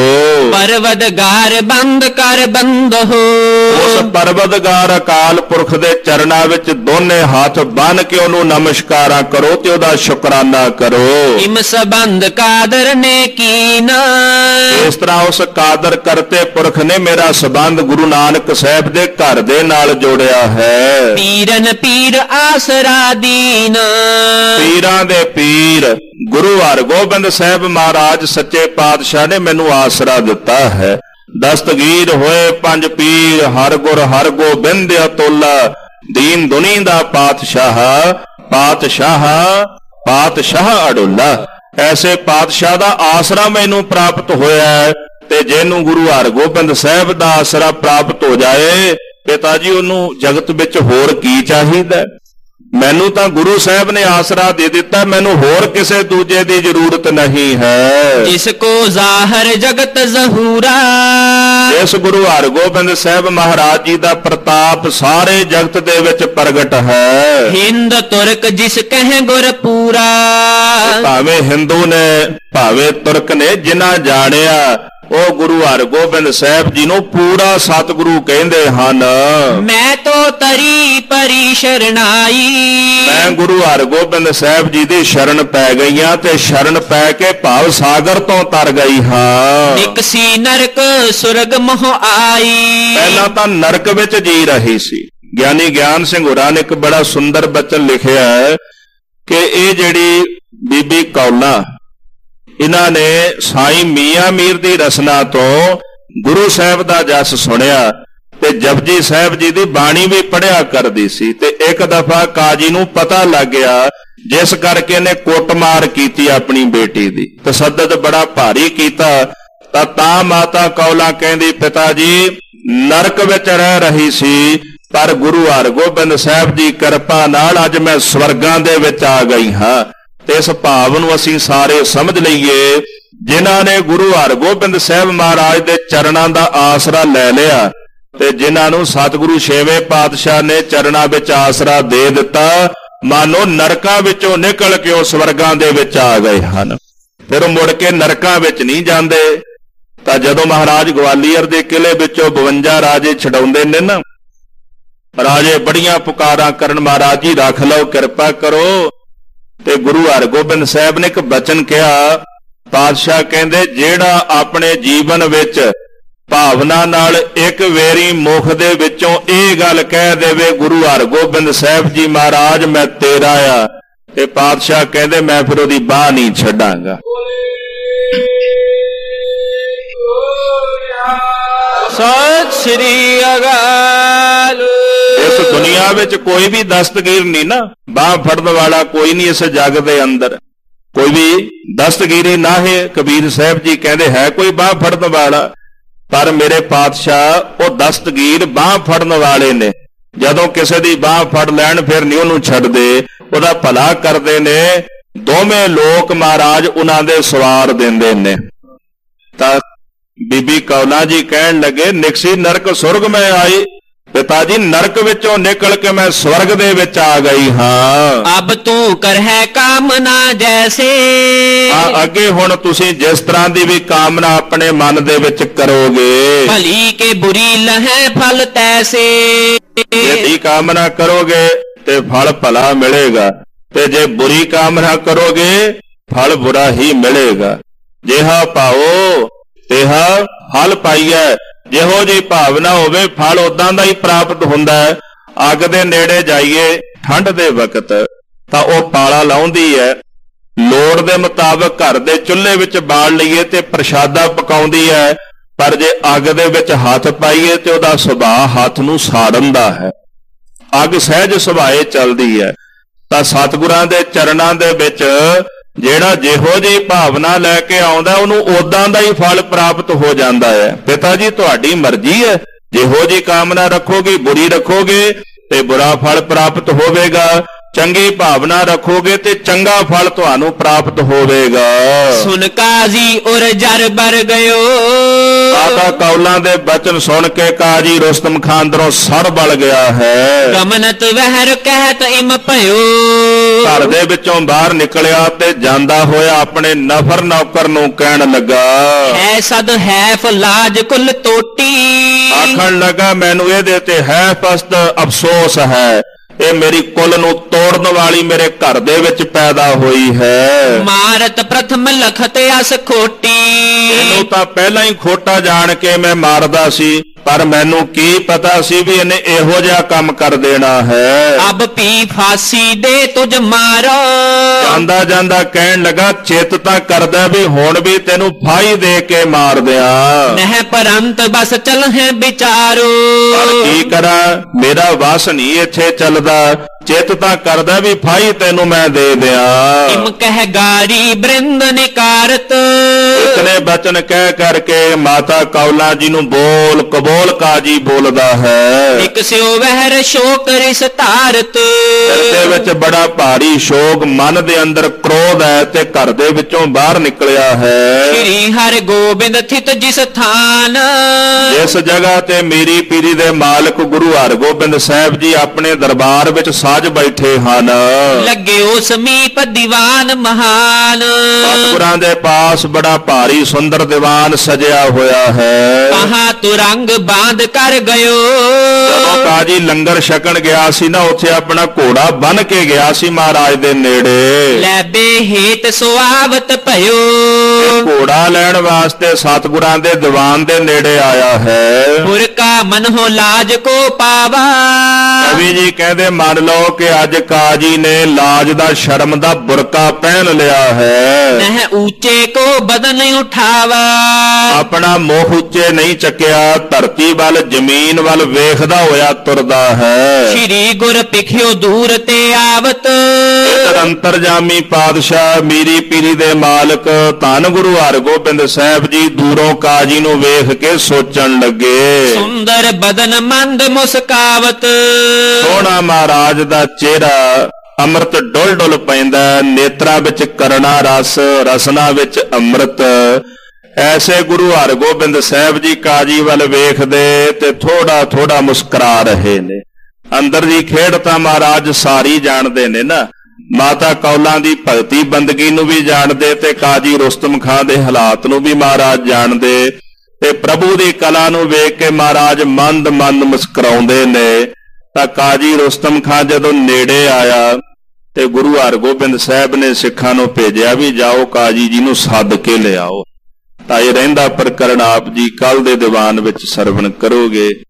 ਪਰਵਦਗਾਰ ਬੰਦ ਕਰ ਬੰਦੋ, ਉਸ ਪਰਵਦਗਾਰ ਅਕਾਲ ਪੁਰਖ ਦੇ ਚਰਨਾਂ ਵਿੱਚ ਦੋਨੇ ਹੱਥ ਬੰਨ ਕੇ ਉਹਨੂੰ ਨਮਸਕਾਰਾਂ ਕਰੋ ਤੇ ਉਹਦਾ ਸ਼ੁਕਰਾਨਾ ਕਰੋ। ਇਮ ਸੰਬੰਧ ਕਾਦਰ ਨੇ ਕੀਨਾ, ਇਸ ਤਰ੍ਹਾਂ ਉਸ ਕਾਦਰ ਕਰਤੇ ਪੁਰਖ ਨੇ ਮੇਰਾ ਸੰਬੰਧ ਗੁਰੂ ਨਾਨਕ ਸਾਹਿਬ ਦੇ ਘਰ ਦੇ ਨਾਲ ਜੋੜਿਆ ਹੈ। ਪੀਰਨ ਪੀਰ ਆਸਰਾ ਦੀਨ, ਪੀਰਾਂ ਦੇ ਪੀਰ ਗੁਰੂ ਹਰਗੋਬਿੰਦ ਸਾਹਿਬ ਮਹਾਰਾਜ ਸੱਚੇ ਪਾਤਸ਼ਾਹ ਨੇ ਮੈਨੂੰ ਆਸਰਾ ਦਿੱਤਾ ਹੈ। ਦਸਤਗੀਰ ਹੋਏ ਪੰਜ ਪੀਰ, ਹਰ ਗੁਰ ਹਰ ਗੋਬਿੰਦ ਅਤੁੱਲਾ, ਦੀਨ ਦੁਨੀ ਦਾ ਪਾਤਸ਼ਾਹ, ਪਾਤਸ਼ਾਹ ਪਾਤਸ਼ਾਹ ਅਡੁੱਲਾ। ਐਸੇ ਪਾਤਸ਼ਾਹ ਦਾ ਆਸਰਾ ਮੈਨੂੰ ਪ੍ਰਾਪਤ ਹੋਇਆ ਹੈ। ਤੇ ਜਿਹਨੂੰ ਗੁਰੂ ਹਰਗੋਬਿੰਦ ਸਾਹਿਬ ਦਾ ਆਸਰਾ ਪ੍ਰਾਪਤ ਹੋ ਜਾਏ, ਪਿਤਾ ਜੀ ਉਹਨੂੰ ਜਗਤ ਵਿੱਚ ਹੋਰ ਕੀ ਚਾਹੀਦਾ। ਮੈਨੂੰ ਤਾਂ ਗੁਰੂ ਸਾਹਿਬ ਨੇ ਆਸਰਾ ਦੇ ਦਿੱਤਾ, ਮੈਨੂੰ ਹੋਰ ਕਿਸੇ ਦੂਜੇ ਦੀ ਜ਼ਰੂਰਤ ਨਹੀਂ ਹੈ। ਜਿਸ ਕੋ ਜ਼ਾਹਰ ਜਗਤ ਜ਼ਹੂਰਾ, ਇਸ ਗੁਰੂ ਹਰਗੋਬਿੰਦ ਸਾਹਿਬ ਮਹਾਰਾਜ ਜੀ ਦਾ ਪ੍ਰਤਾਪ ਸਾਰੇ ਜਗਤ ਦੇ ਵਿੱਚ ਪ੍ਰਗਟ ਹੈ। ਹਿੰਦ ਤੁਰਕ ਜਿਸ ਕਹਿ ਗੁਰ ਪੂਰਾ, ਭਾਵੇਂ ਹਿੰਦੂ ਨੇ ਭਾਵੇਂ ਤੁਰਕ ਨੇ, ਜਿਨ੍ਹਾਂ ਜਾਣਿਆ ਉਹ ਗੁਰੂ ਹਰਗੋਬਿੰਦ ਸਾਹਿਬ ਜੀ ਨੂੰ ਪੂਰਾ ਸਤਿਗੁਰੂ ਕਹਿੰਦੇ ਹਨ। ਮੈਂ ਤੋ ਤਰੀ ਪਰੀ ਸ਼ਰਨਾਈ, ਮੈਂ ਗੁਰੂ ਹਰਗੋਬਿੰਦ ਸਾਹਿਬ ਜੀ ਦੀ ਸ਼ਰਨ ਪੈ ਗਈਆਂ ਤੇ ਸ਼ਰਨ ਪੈ ਕੇ ਭਾਵ ਸਾਗਰ ਤੋਂ ਤਰ ਗਈ ਹਾਂ। ਨਿਕਸੀ ਨਰਕ ਸੁਰਗ ਮੋਹ ਆਈ, ਪਹਿਲਾਂ ਤਾਂ ਨਰਕ ਵਿੱਚ ਜੀ ਰਹੀ ਸੀ। ਗਿਆਨੀ ਗਿਆਨ ਸਿੰਘ ਹੋਰਾਂ ਨੇ ਇੱਕ ਬੜਾ ਸੁੰਦਰ ਬਚਨ ਲਿਖਿਆ ਹੈ ਕਿ ਇਹ ਜਿਹੜੀ ਬੀਬੀ ਕੌਲਾਂ, ਇਹਨਾਂ ਨੇ ਸਾਈਂ ਮੀਆਂ ਮੀਰ ਦੀ ਰਸਨਾ ਤੋਂ ਗੁਰੂ ਸਾਹਿਬ ਦਾ ਜਸ ਸੁਣਿਆ ਤੇ ਜਪਜੀ ਸਾਹਿਬ ਜੀ ਦੀ ਬਾਣੀ ਵੀ ਪੜਿਆ ਕਰਦੀ ਸੀ। ਤੇ ਇੱਕ ਦਫਾ ਕਾਜੀ ਨੂੰ ਪਤਾ ਲੱਗ ਗਿਆ, ਜਿਸ ਕਰਕੇ ਇਹਨੇ ਕੁੱਟਮਾਰ ਕੀਤੀ ਆਪਣੀ ਬੇਟੀ ਦੀ, ਤਸੱਦਦ ਬੜਾ ਭਾਰੀ ਕੀਤਾ। ਤਾਂ ਮਾਤਾ ਕੌਲਾਂ ਕਹਿੰਦੀ, ਪਿਤਾ ਜੀ ਨਰਕ ਵਿੱਚ ਰਹਿ ਰਹੀ ਸੀ, ਪਰ ਗੁਰੂ ਹਰਗੋਬਿੰਦ ਸਾਹਿਬ ਦੀ ਕਿਰਪਾ ਨਾਲ ਅੱਜ ਮੈਂ ਸਵਰਗਾਂ ਦੇ ਵਿੱਚ ਆ ਗਈ ਹਾਂ। ਤੇ ਇਸ ਭਾਵ ਨੂੰ ਅਸੀਂ ਸਾਰੇ ਸਮਝ ਲਈਏ, ਜਿਨ੍ਹਾਂ ਨੇ ਗੁਰੂ ਹਰਗੋਬਿੰਦ ਸਾਹਿਬ ਮਹਾਰਾਜ ਦੇ ਚਰਨਾਂ ਦਾ ਆਸਰਾ ਲੈ ਲਿਆ ਤੇ ਜਿਨ੍ਹਾਂ ਨੂੰ ਸਤਿਗੁਰੂ ਛੇਵੇਂ ਪਾਤਸ਼ਾਹ ਨੇ ਚਰਨਾਂ ਵਿੱਚ ਆਸਰਾ ਦੇ ਦਿੱਤਾ, ਮਾਨੋ ਨਰਕਾਂ ਵਿੱਚੋਂ ਨਿਕਲ ਕੇ ਉਹ ਸਵਰਗਾਂ ਦੇ ਵਿੱਚ ਆ ਗਏ ਹਨ। ਫਿਰ ਮੁੜ ਕੇ ਨਰਕਾਂ ਵਿੱਚ ਨਹੀਂ ਜਾਂਦੇ। ਤਾਂ ਜਦੋਂ ਮਹਾਰਾਜ ਗਵਾਲੀਅਰ ਦੇ ਕਿਲੇ ਵਿੱਚੋਂ 52 ਰਾਜੇ ਛਡਾਉਂਦੇ ਨੇ ਨਾ, ਰਾਜੇ ਬੜੀਆਂ ਪੁਕਾਰਾਂ ਕਰਨ, ਮਹਾਰਾਜ ਜੀ ਰੱਖ ਲਓ, ਕਿਰਪਾ ਕਰੋ। ਤੇ ਗੁਰੂ ਹਰਗੋਬਿੰਦ ਸਾਹਿਬ ਨੇ ਇੱਕ ਬਚਨ ਕਿਹਾ। ਪਾਤਸ਼ਾਹ ਕਹਿੰਦੇ, ਜਿਹੜਾ ਆਪਣੇ ਜੀਵਨ ਵਿੱਚ ਭਾਵਨਾ ਨਾਲ ਇੱਕ ਵੇਰੀ ਮੁਖ ਦੇ ਵਿੱਚੋਂ ਇਹ ਗੱਲ ਕਹਿ ਦੇਵੇ, ਗੁਰੂ ਹਰਗੋਬਿੰਦ ਸਾਹਿਬ ਜੀ ਮਹਾਰਾਜ ਮੈਂ ਤੇਰਾ ਆ, ਤੇ ਪਾਤਸ਼ਾਹ ਕਹਿੰਦੇ ਮੈਂ ਫਿਰ ਉਹਦੀ ਬਾਹ ਨਹੀਂ ਛੱਡਾਂਗਾ। ਸਤਿ ਸ੍ਰੀ ਅਕਾਲ। ਇਸ ਦੁਨੀਆ ਵਿੱਚ ਕੋਈ ਵੀ ਦਸਤਗੀਰ ਨਹੀਂ ਨਾ, ਬਾਹ ਫੜਨ ਵਾਲਾ ਕੋਈ ਨਹੀਂ ਇਸ ਜੱਗ ਦੇ ਅੰਦਰ, ਕੋਈ ਵੀ ਦਸਤਗੀਰੀ ਨਾ ਹੈ। ਕਬੀਰ ਸਾਹਿਬ ਜੀ ਕਹਿੰਦੇ ਹੈ ਕੋਈ ਬਾਹ ਫੜਨ ਵਾਲਾ, ਪਰ ਮੇਰੇ ਪਾਤਸ਼ਾਹ ਉਹ ਦਸਤਗੀਰ ਬਾਹ ਫੜਨ ਵਾਲੇ ਨੇ। ਜਦੋਂ ਕਿਸੇ ਦੀ ਬਾਹ ਫੜ ਲੈਣ ਫਿਰ ਨਹੀਂ ਉਹਨੂੰ ਛੱਡਦੇ, ਉਹਦਾ ਭਲਾ ਕਰਦੇ ਨੇ। ਦੋਵੇਂ ਲੋਕ ਮਹਾਰਾਜ ਉਹਨਾਂ ਦੇ ਸਵਾਰ ਦਿੰਦੇ ਨੇ। ਤਾਂ ਬੀਬੀ ਕੌਲਾਂ ਜੀ ਕਹਿਣ ਲੱਗੇ, ਨਿਕਸੀ ਨਰਕ ਸੁਰਗ ਮੈਂ ਆਈ। ਪਿਤਾ ਜੀ ਨਰਕ ਵਿੱਚੋਂ ਨਿਕਲ ਕੇ ਮੈਂ ਸਵਰਗ ਦੇ ਵਿੱਚ ਆ ਗਈ ਹਾਂ। ਅਬ ਤੂੰ ਕਰਹਿ ਕਾਮਨਾ ਜੈਸੇ, ਅੱਗੇ ਹੁਣ ਤੁਸੀਂ ਜਿਸ ਤਰ੍ਹਾਂ ਦੀ ਵੀ ਕਾਮਨਾ ਆਪਣੇ ਮਨ ਦੇ ਵਿੱਚ ਕਰੋਗੇ, ਭਲੀ ਕੇ ਬੁਰੀ ਲਹੈ ਫਲ ਤੈਸੇ। ਜੇ ਕਾਮਨਾ ਕਰੋਗੇ ਤੇ ਫਲ ਭਲਾ ਮਿਲੇਗਾ, ਤੇ ਜੇ ਬੁਰੀ ਕਾਮਨਾ ਕਰੋਗੇ ਫਲ ਬੁਰਾ ਹੀ ਮਿਲੇਗਾ। ਜਿਹਾ ਪਾਓ ਤਿਹਾ ਫਲ ਪਾਈਐ। ਜਿਹੋ ਜਿਹੀ ਭਾਵਨਾ ਹੋਵੇ ਫਲ ਉਦਾਂ ਦਾ ਹੀ ਪ੍ਰਾਪਤ ਹੁੰਦਾ ਹੈ। ਅੱਗ ਦੇ ਨੇੜੇ ਜਾਈਏ ਠੰਡ ਦੇ ਵਕਤ ਤਾਂ ਉਹ ਪਾਲਾ ਲਾਉਂਦੀ ਹੈ, ਲੋੜ ਦੇ ਮੁਤਾਬਕ ਘਰ ਦੇ ਚੁੱਲ੍ਹੇ ਵਿੱਚ ਬਾਲ ਲਈਏ ਤੇ ਪ੍ਰਸ਼ਾਦਾ ਪਕਾਉਂਦੀ ਹੈ, ਪਰ ਜੇ ਅੱਗ ਦੇ ਵਿੱਚ ਹੱਥ ਪਾਈਏ ਤੇ ਉਹਦਾ ਸੁਭਾਅ ਹੱਥ ਨੂੰ ਸਾੜਨ ਦਾ ਹੈ। ਅੱਗ ਸਹਿਜ ਸੁਭਾਏ ਚੱਲਦੀ ਹੈ। ਤਾਂ ਸਤਿਗੁਰਾਂ ਦੇ ਚਰਨਾਂ ਦੇ ਵਿੱਚ ਜਿਹੜਾ ਜਿਹੋ ਜਿਹੀ ਭਾਵਨਾ ਲੈ ਕੇ ਆਉਂਦਾ ਉਹਨੂੰ ਉਦਾਂ ਦਾ ਹੀ ਫਲ ਪ੍ਰਾਪਤ ਹੋ ਜਾਂਦਾ ਹੈ। ਪਿਤਾ ਜੀ ਤੁਹਾਡੀ ਮਰਜ਼ੀ ਹੈ, ਜਿਹੋ ਜਿਹੀ ਕਾਮਨਾ ਰੱਖੋਗੇ ਬੁਰੀ ਰੱਖੋਗੇ ਤੇ ਬੁਰਾ ਫਲ ਪ੍ਰਾਪਤ ਹੋਵੇਗਾ, ਚੰਗੀ ਭਾਵਨਾ ਰੱਖੋਗੇ ਤੇ ਚੰਗਾ ਫਲ ਤੁਹਾਨੂੰ ਪ੍ਰਾਪਤ ਹੋਵੇਗਾ। ਸੁਨ ਕਾਜ਼ੀ ਉਰ ਜਰ ਬਰ ਗਇਓ, ਮਾਤਾ ਕੌਲਾਂ ਦੇ ਬਚਨ ਸੁਣ ਕੇ ਕਾਜੀ ਰੁਸਤਮ ਖਾਂ ਅੰਦਰੋਂ ਸੜ ਬਲ ਗਿਆ ਹੈ। ਗਮਨਤ ਵਹਿਰ ਕਹਿਤ ਇਮ ਭਇਓ। ਘਰ ਦੇ ਵਿੱਚੋਂ ਬਾਹਰ ਨਿਕਲਿਆ ਤੇ ਜਾਂਦਾ ਹੋਇਆ ਆਪਣੇ ਨਫਰ ਨੌਕਰ ਨੂੰ ਕਹਿਣ ਲੱਗਾ, ਹੈ ਸਦ ਹੈ ਫਲਾਜ ਕੁਲ ਟੋਟੀ। ਆਖਣ ਲੱਗਾ ਮੈਨੂੰ ਇਹਦੇ ਤੇ ਹੈ ਫਸਤ ਅਫਸੋਸ ਹੈ, ਇਹ ਮੇਰੀ ਕੁੱਲ ਨੂੰ ਤੋੜਨ ਵਾਲੀ ਮੇਰੇ ਘਰ ਦੇ ਵਿੱਚ ਪੈਦਾ ਹੋਈ ਹੈ। ਮਾਰਤ ਪ੍ਰਥਮ ਲਖਤ ਅਸ ਖੋਟੀ। ਇਹਨੂੰ ਤਾਂ ਪਹਿਲਾਂ ਹੀ ਖੋਟਾ ਜਾਣ ਕੇ ਮੈਂ ਮਾਰਦਾ ਸੀ, ਪਰ ਮੈਨੂੰ ਕੀ ਪਤਾ ਸੀ ਵੀ ਇਹਨੇ ਇਹੋ ਜਿਹਾ ਕੰਮ ਕਰ ਦੇਣਾ ਹੈ। ਅਬ ਪੀ ਫਾਸੀ ਦੇ ਤੁਝ ਮਾਰੋ। ਜਾਂਦਾ ਜਾਂਦਾ ਕਹਿਣ ਲੱਗਾ ਚਿੱਤ ਤਾਂ ਕਰਦਾ ਵੀ ਹੁਣ ਵੀ ਤੈਨੂੰ ਫਾਹੀ ਦੇ ਕੇ ਮਾਰ ਦਿਆਂ, ਨਹਿ ਪਰੰਤ ਬਸ ਚਲ ਹੈ ਵਿਚਾਰੋ। ਪਰ ਕੀ ਕਰਾਂ ਮੇਰਾ ਵਸ ਨਹੀਂ ਇੱਥੇ ਚੱਲਦਾ, ਚਿੱਤ ਤਾਂ ਕਰਦਾ ਵੀ ਫਾਹੀ ਤੈਨੂੰ ਮੈਂ ਦੇ ਦਿਆਂ। ਇਮ ਕਹਿ ਗਾਰੀ ਬ੍ਰਿੰਦ ਨਿਕਾਰਤ। ਇਤਨੇ ਬਚਨ ਕਹਿ ਕਰਕੇ ਮਾਤਾ ਕੌਲਾ ਜੀ ਨੂੰ ਬੋਲ ਕਬੋਲ ਕਾਜੀ ਬੋਲਦਾ ਹੈ। ਇਕ ਸਿਓ ਵਹਿਰ ਸ਼ੋਕ ਰਿਸ ਧਾਰਤ। ਦਿਲ ਦੇ ਵਿੱਚ ਬੜਾ ਭਾਰੀ ਸ਼ੋਕ, ਮਨ ਦੇ ਅੰਦਰ ਕ੍ਰੋਧ ਹੈ ਤੇ ਘਰ ਦੇ ਵਿੱਚੋਂ ਬਾਹਰ ਨਿਕਲਿਆ ਹੈ। ਸ੍ਰੀ ਹਰਿ ਗੋਬਿੰਦ ਥਿਤ ਜਿਸ ਥਾਨ। ਇਸ ਜਗ੍ਹਾ ਤੇ ਮੇਰੀ ਪੀਰੀ ਦੇ ਮਾਲਕ ਗੁਰੂ ਹਰਗੋਬਿੰਦ ਸਾਹਿਬ ਜੀ ਆਪਣੇ ਦਰਬਾਰ ਵਿੱਚ ਸਾਜ ਬੈਠੇ ਹਨ। ਲੱਗਿਓ ਸਮੀਪ ਦੀਵਾਨ ਮਹਾਨ। ਸਤਿਗੁਰਾਂ ਦੇ ਪਾਸ ਬੜਾ ਭਾਰੀ ਸੁੰਦਰ ਦੀਵਾਨ ਸਜਿਆ ਹੋਇਆ ਹੈ। ਕਹਾ ਤੁਰੰਗ ਬਾਂਧ ਕਰ ਗਇਓ। ਜਦੋਂ ਕਾਜੀ ਲੰਗਰ ਛਕਣ ਗਿਆ ਸੀ ਨਾ, ਉੱਥੇ ਆਪਣਾ ਘੋੜਾ ਬੰਨ ਕੇ ਗਿਆ ਸੀ ਮਹਾਰਾਜ ਦੇ ਨੇੜੇ। ਲੈਬੇ ਹੇਤ ਸੁਆਵਤ ਭਇਓ। ਘੋੜਾ ਲੈਣ ਵਾਸਤੇ ਸਤਿਗੁਰਾਂ ਦੇ ਦੀਵਾਨ ਦੇ ਨੇੜੇ ਆਇਆ ਹੈ। ਪੁਰਕਾ ਮਨਹੁ ਲਾਜ ਕੋ ਪਾਵਾ। ਕਵੀ ਜੀ ਕਹਿੰਦੇ ਮੰਨ ਲਓ ਕਿ ਅੱਜ ਕਾਜੀ ਨੇ ਲਾਜ ਦਾ ਸ਼ਰਮ ਦਾ ਬੁਰਕਾ ਪਹਿਨ ਲਿਆ ਹੈ। ਨਹਿ ਉੱਚੇ ਕੋ ਬਦਨ ਉਠਾਵਾ। ਆਪਣਾ ਮੁਖ ਉੱਚੇ ਨਹੀਂ ਚੱਕਿਆ, ਧਰਤੀ ਵੱਲ ਜ਼ਮੀਨ ਵੱਲ ਵੇਖਦਾ ਹੋਇਆ ਤੁਰਦਾ ਹੈ। ਸ਼੍ਰੀ ਗੁਰ ਪਿਖਿਓ ਦੂਰ ਤੇ ਆਵਤ। ਅੰਤਰਜਾਮੀ ਪਾਤਸ਼ਾਹ ਮੀਰੀ ਪੀਰੀ ਦੇ ਮਾਲਕ ਧੰਨ ਗੁਰੂ ਹਰਗੋਬਿੰਦ ਸਾਹਿਬ ਜੀ ਦੂਰੋਂ ਕਾਜੀ ਨੂੰ ਵੇਖ ਕੇ ਸੋਚਣ ਲੱਗੇ, ਸੁੰਦਰ ਬਦਨ ਮੰਦ ਮੁਸਕਾਵਤ। ਸੋਹਣਾ ਮਹਾਰਾਜ ਦਾ ਚਿਹਰਾ, ਅੰਮ੍ਰਿਤ ਡੁੱਲ ਡੁੱਲ ਪੈਂਦਾ, ਨੇਤਰਾਂ ਵਿੱਚ ਕਰੁਣਾ ਰਸ, ਰਸਨਾ ਵਿੱਚ ਅੰਮ੍ਰਿਤ। ਐਸੇ ਗੁਰੂ ਹਰਗੋਬਿੰਦ ਸਾਹਿਬ ਜੀ ਕਾਜੀ ਵੱਲ ਵੇਖਦੇ ਤੇ ਥੋੜਾ ਥੋੜਾ ਮੁਸਕਰਾ ਰਹੇ ਨੇ। ਅੰਦਰ ਦੀ ਖੇਡ ਤਾਂ ਮਹਾਰਾਜ ਸਾਰੀ ਜਾਣਦੇ ਨੇ ਨਾ, ਮਾਤਾ ਕੌਲਾਂ ਦੀ ਭਗਤੀ ਬੰਦਗੀ ਨੂੰ ਵੀ ਜਾਣਦੇ ਤੇ ਕਾਜੀ ਰੁਸਤਮ ਖਾਂ ਦੇ ਹਾਲਾਤ ਨੂੰ ਵੀ ਮਹਾਰਾਜ ਜਾਣਦੇ, ਤੇ ਪ੍ਰਭੂ ਦੀ ਕਲਾ ਨੂੰ ਵੇਖ ਕੇ ਮਹਾਰਾਜ ਮੰਦ ਮੰਦ ਮੁਸਕਰਾਉਂਦੇ ਨੇ। ਤਾਂ ਕਾਜੀ ਰੁਸਤਮ ਖਾਂ ਜਦੋਂ ਨੇੜੇ ਆਇਆ ਤੇ ਗੁਰੂ ਹਰਗੋਬਿੰਦ ਸਾਹਿਬ ਨੇ ਸਿੱਖਾਂ ਨੂੰ ਭੇਜਿਆ ਵੀ ਜਾਓ ਕਾਜੀ ਜੀ ਨੂੰ ਸੱਦ ਕੇ ਲਿਆਓ। ਤਾਂ ਇਹ ਰਹਿੰਦਾ ਪ੍ਰਕਰਣ ਆਪ ਜੀ ਕੱਲ ਦੇ ਦੀਵਾਨ ਵਿੱਚ ਸਰਵਣ ਕਰੋਗੇ।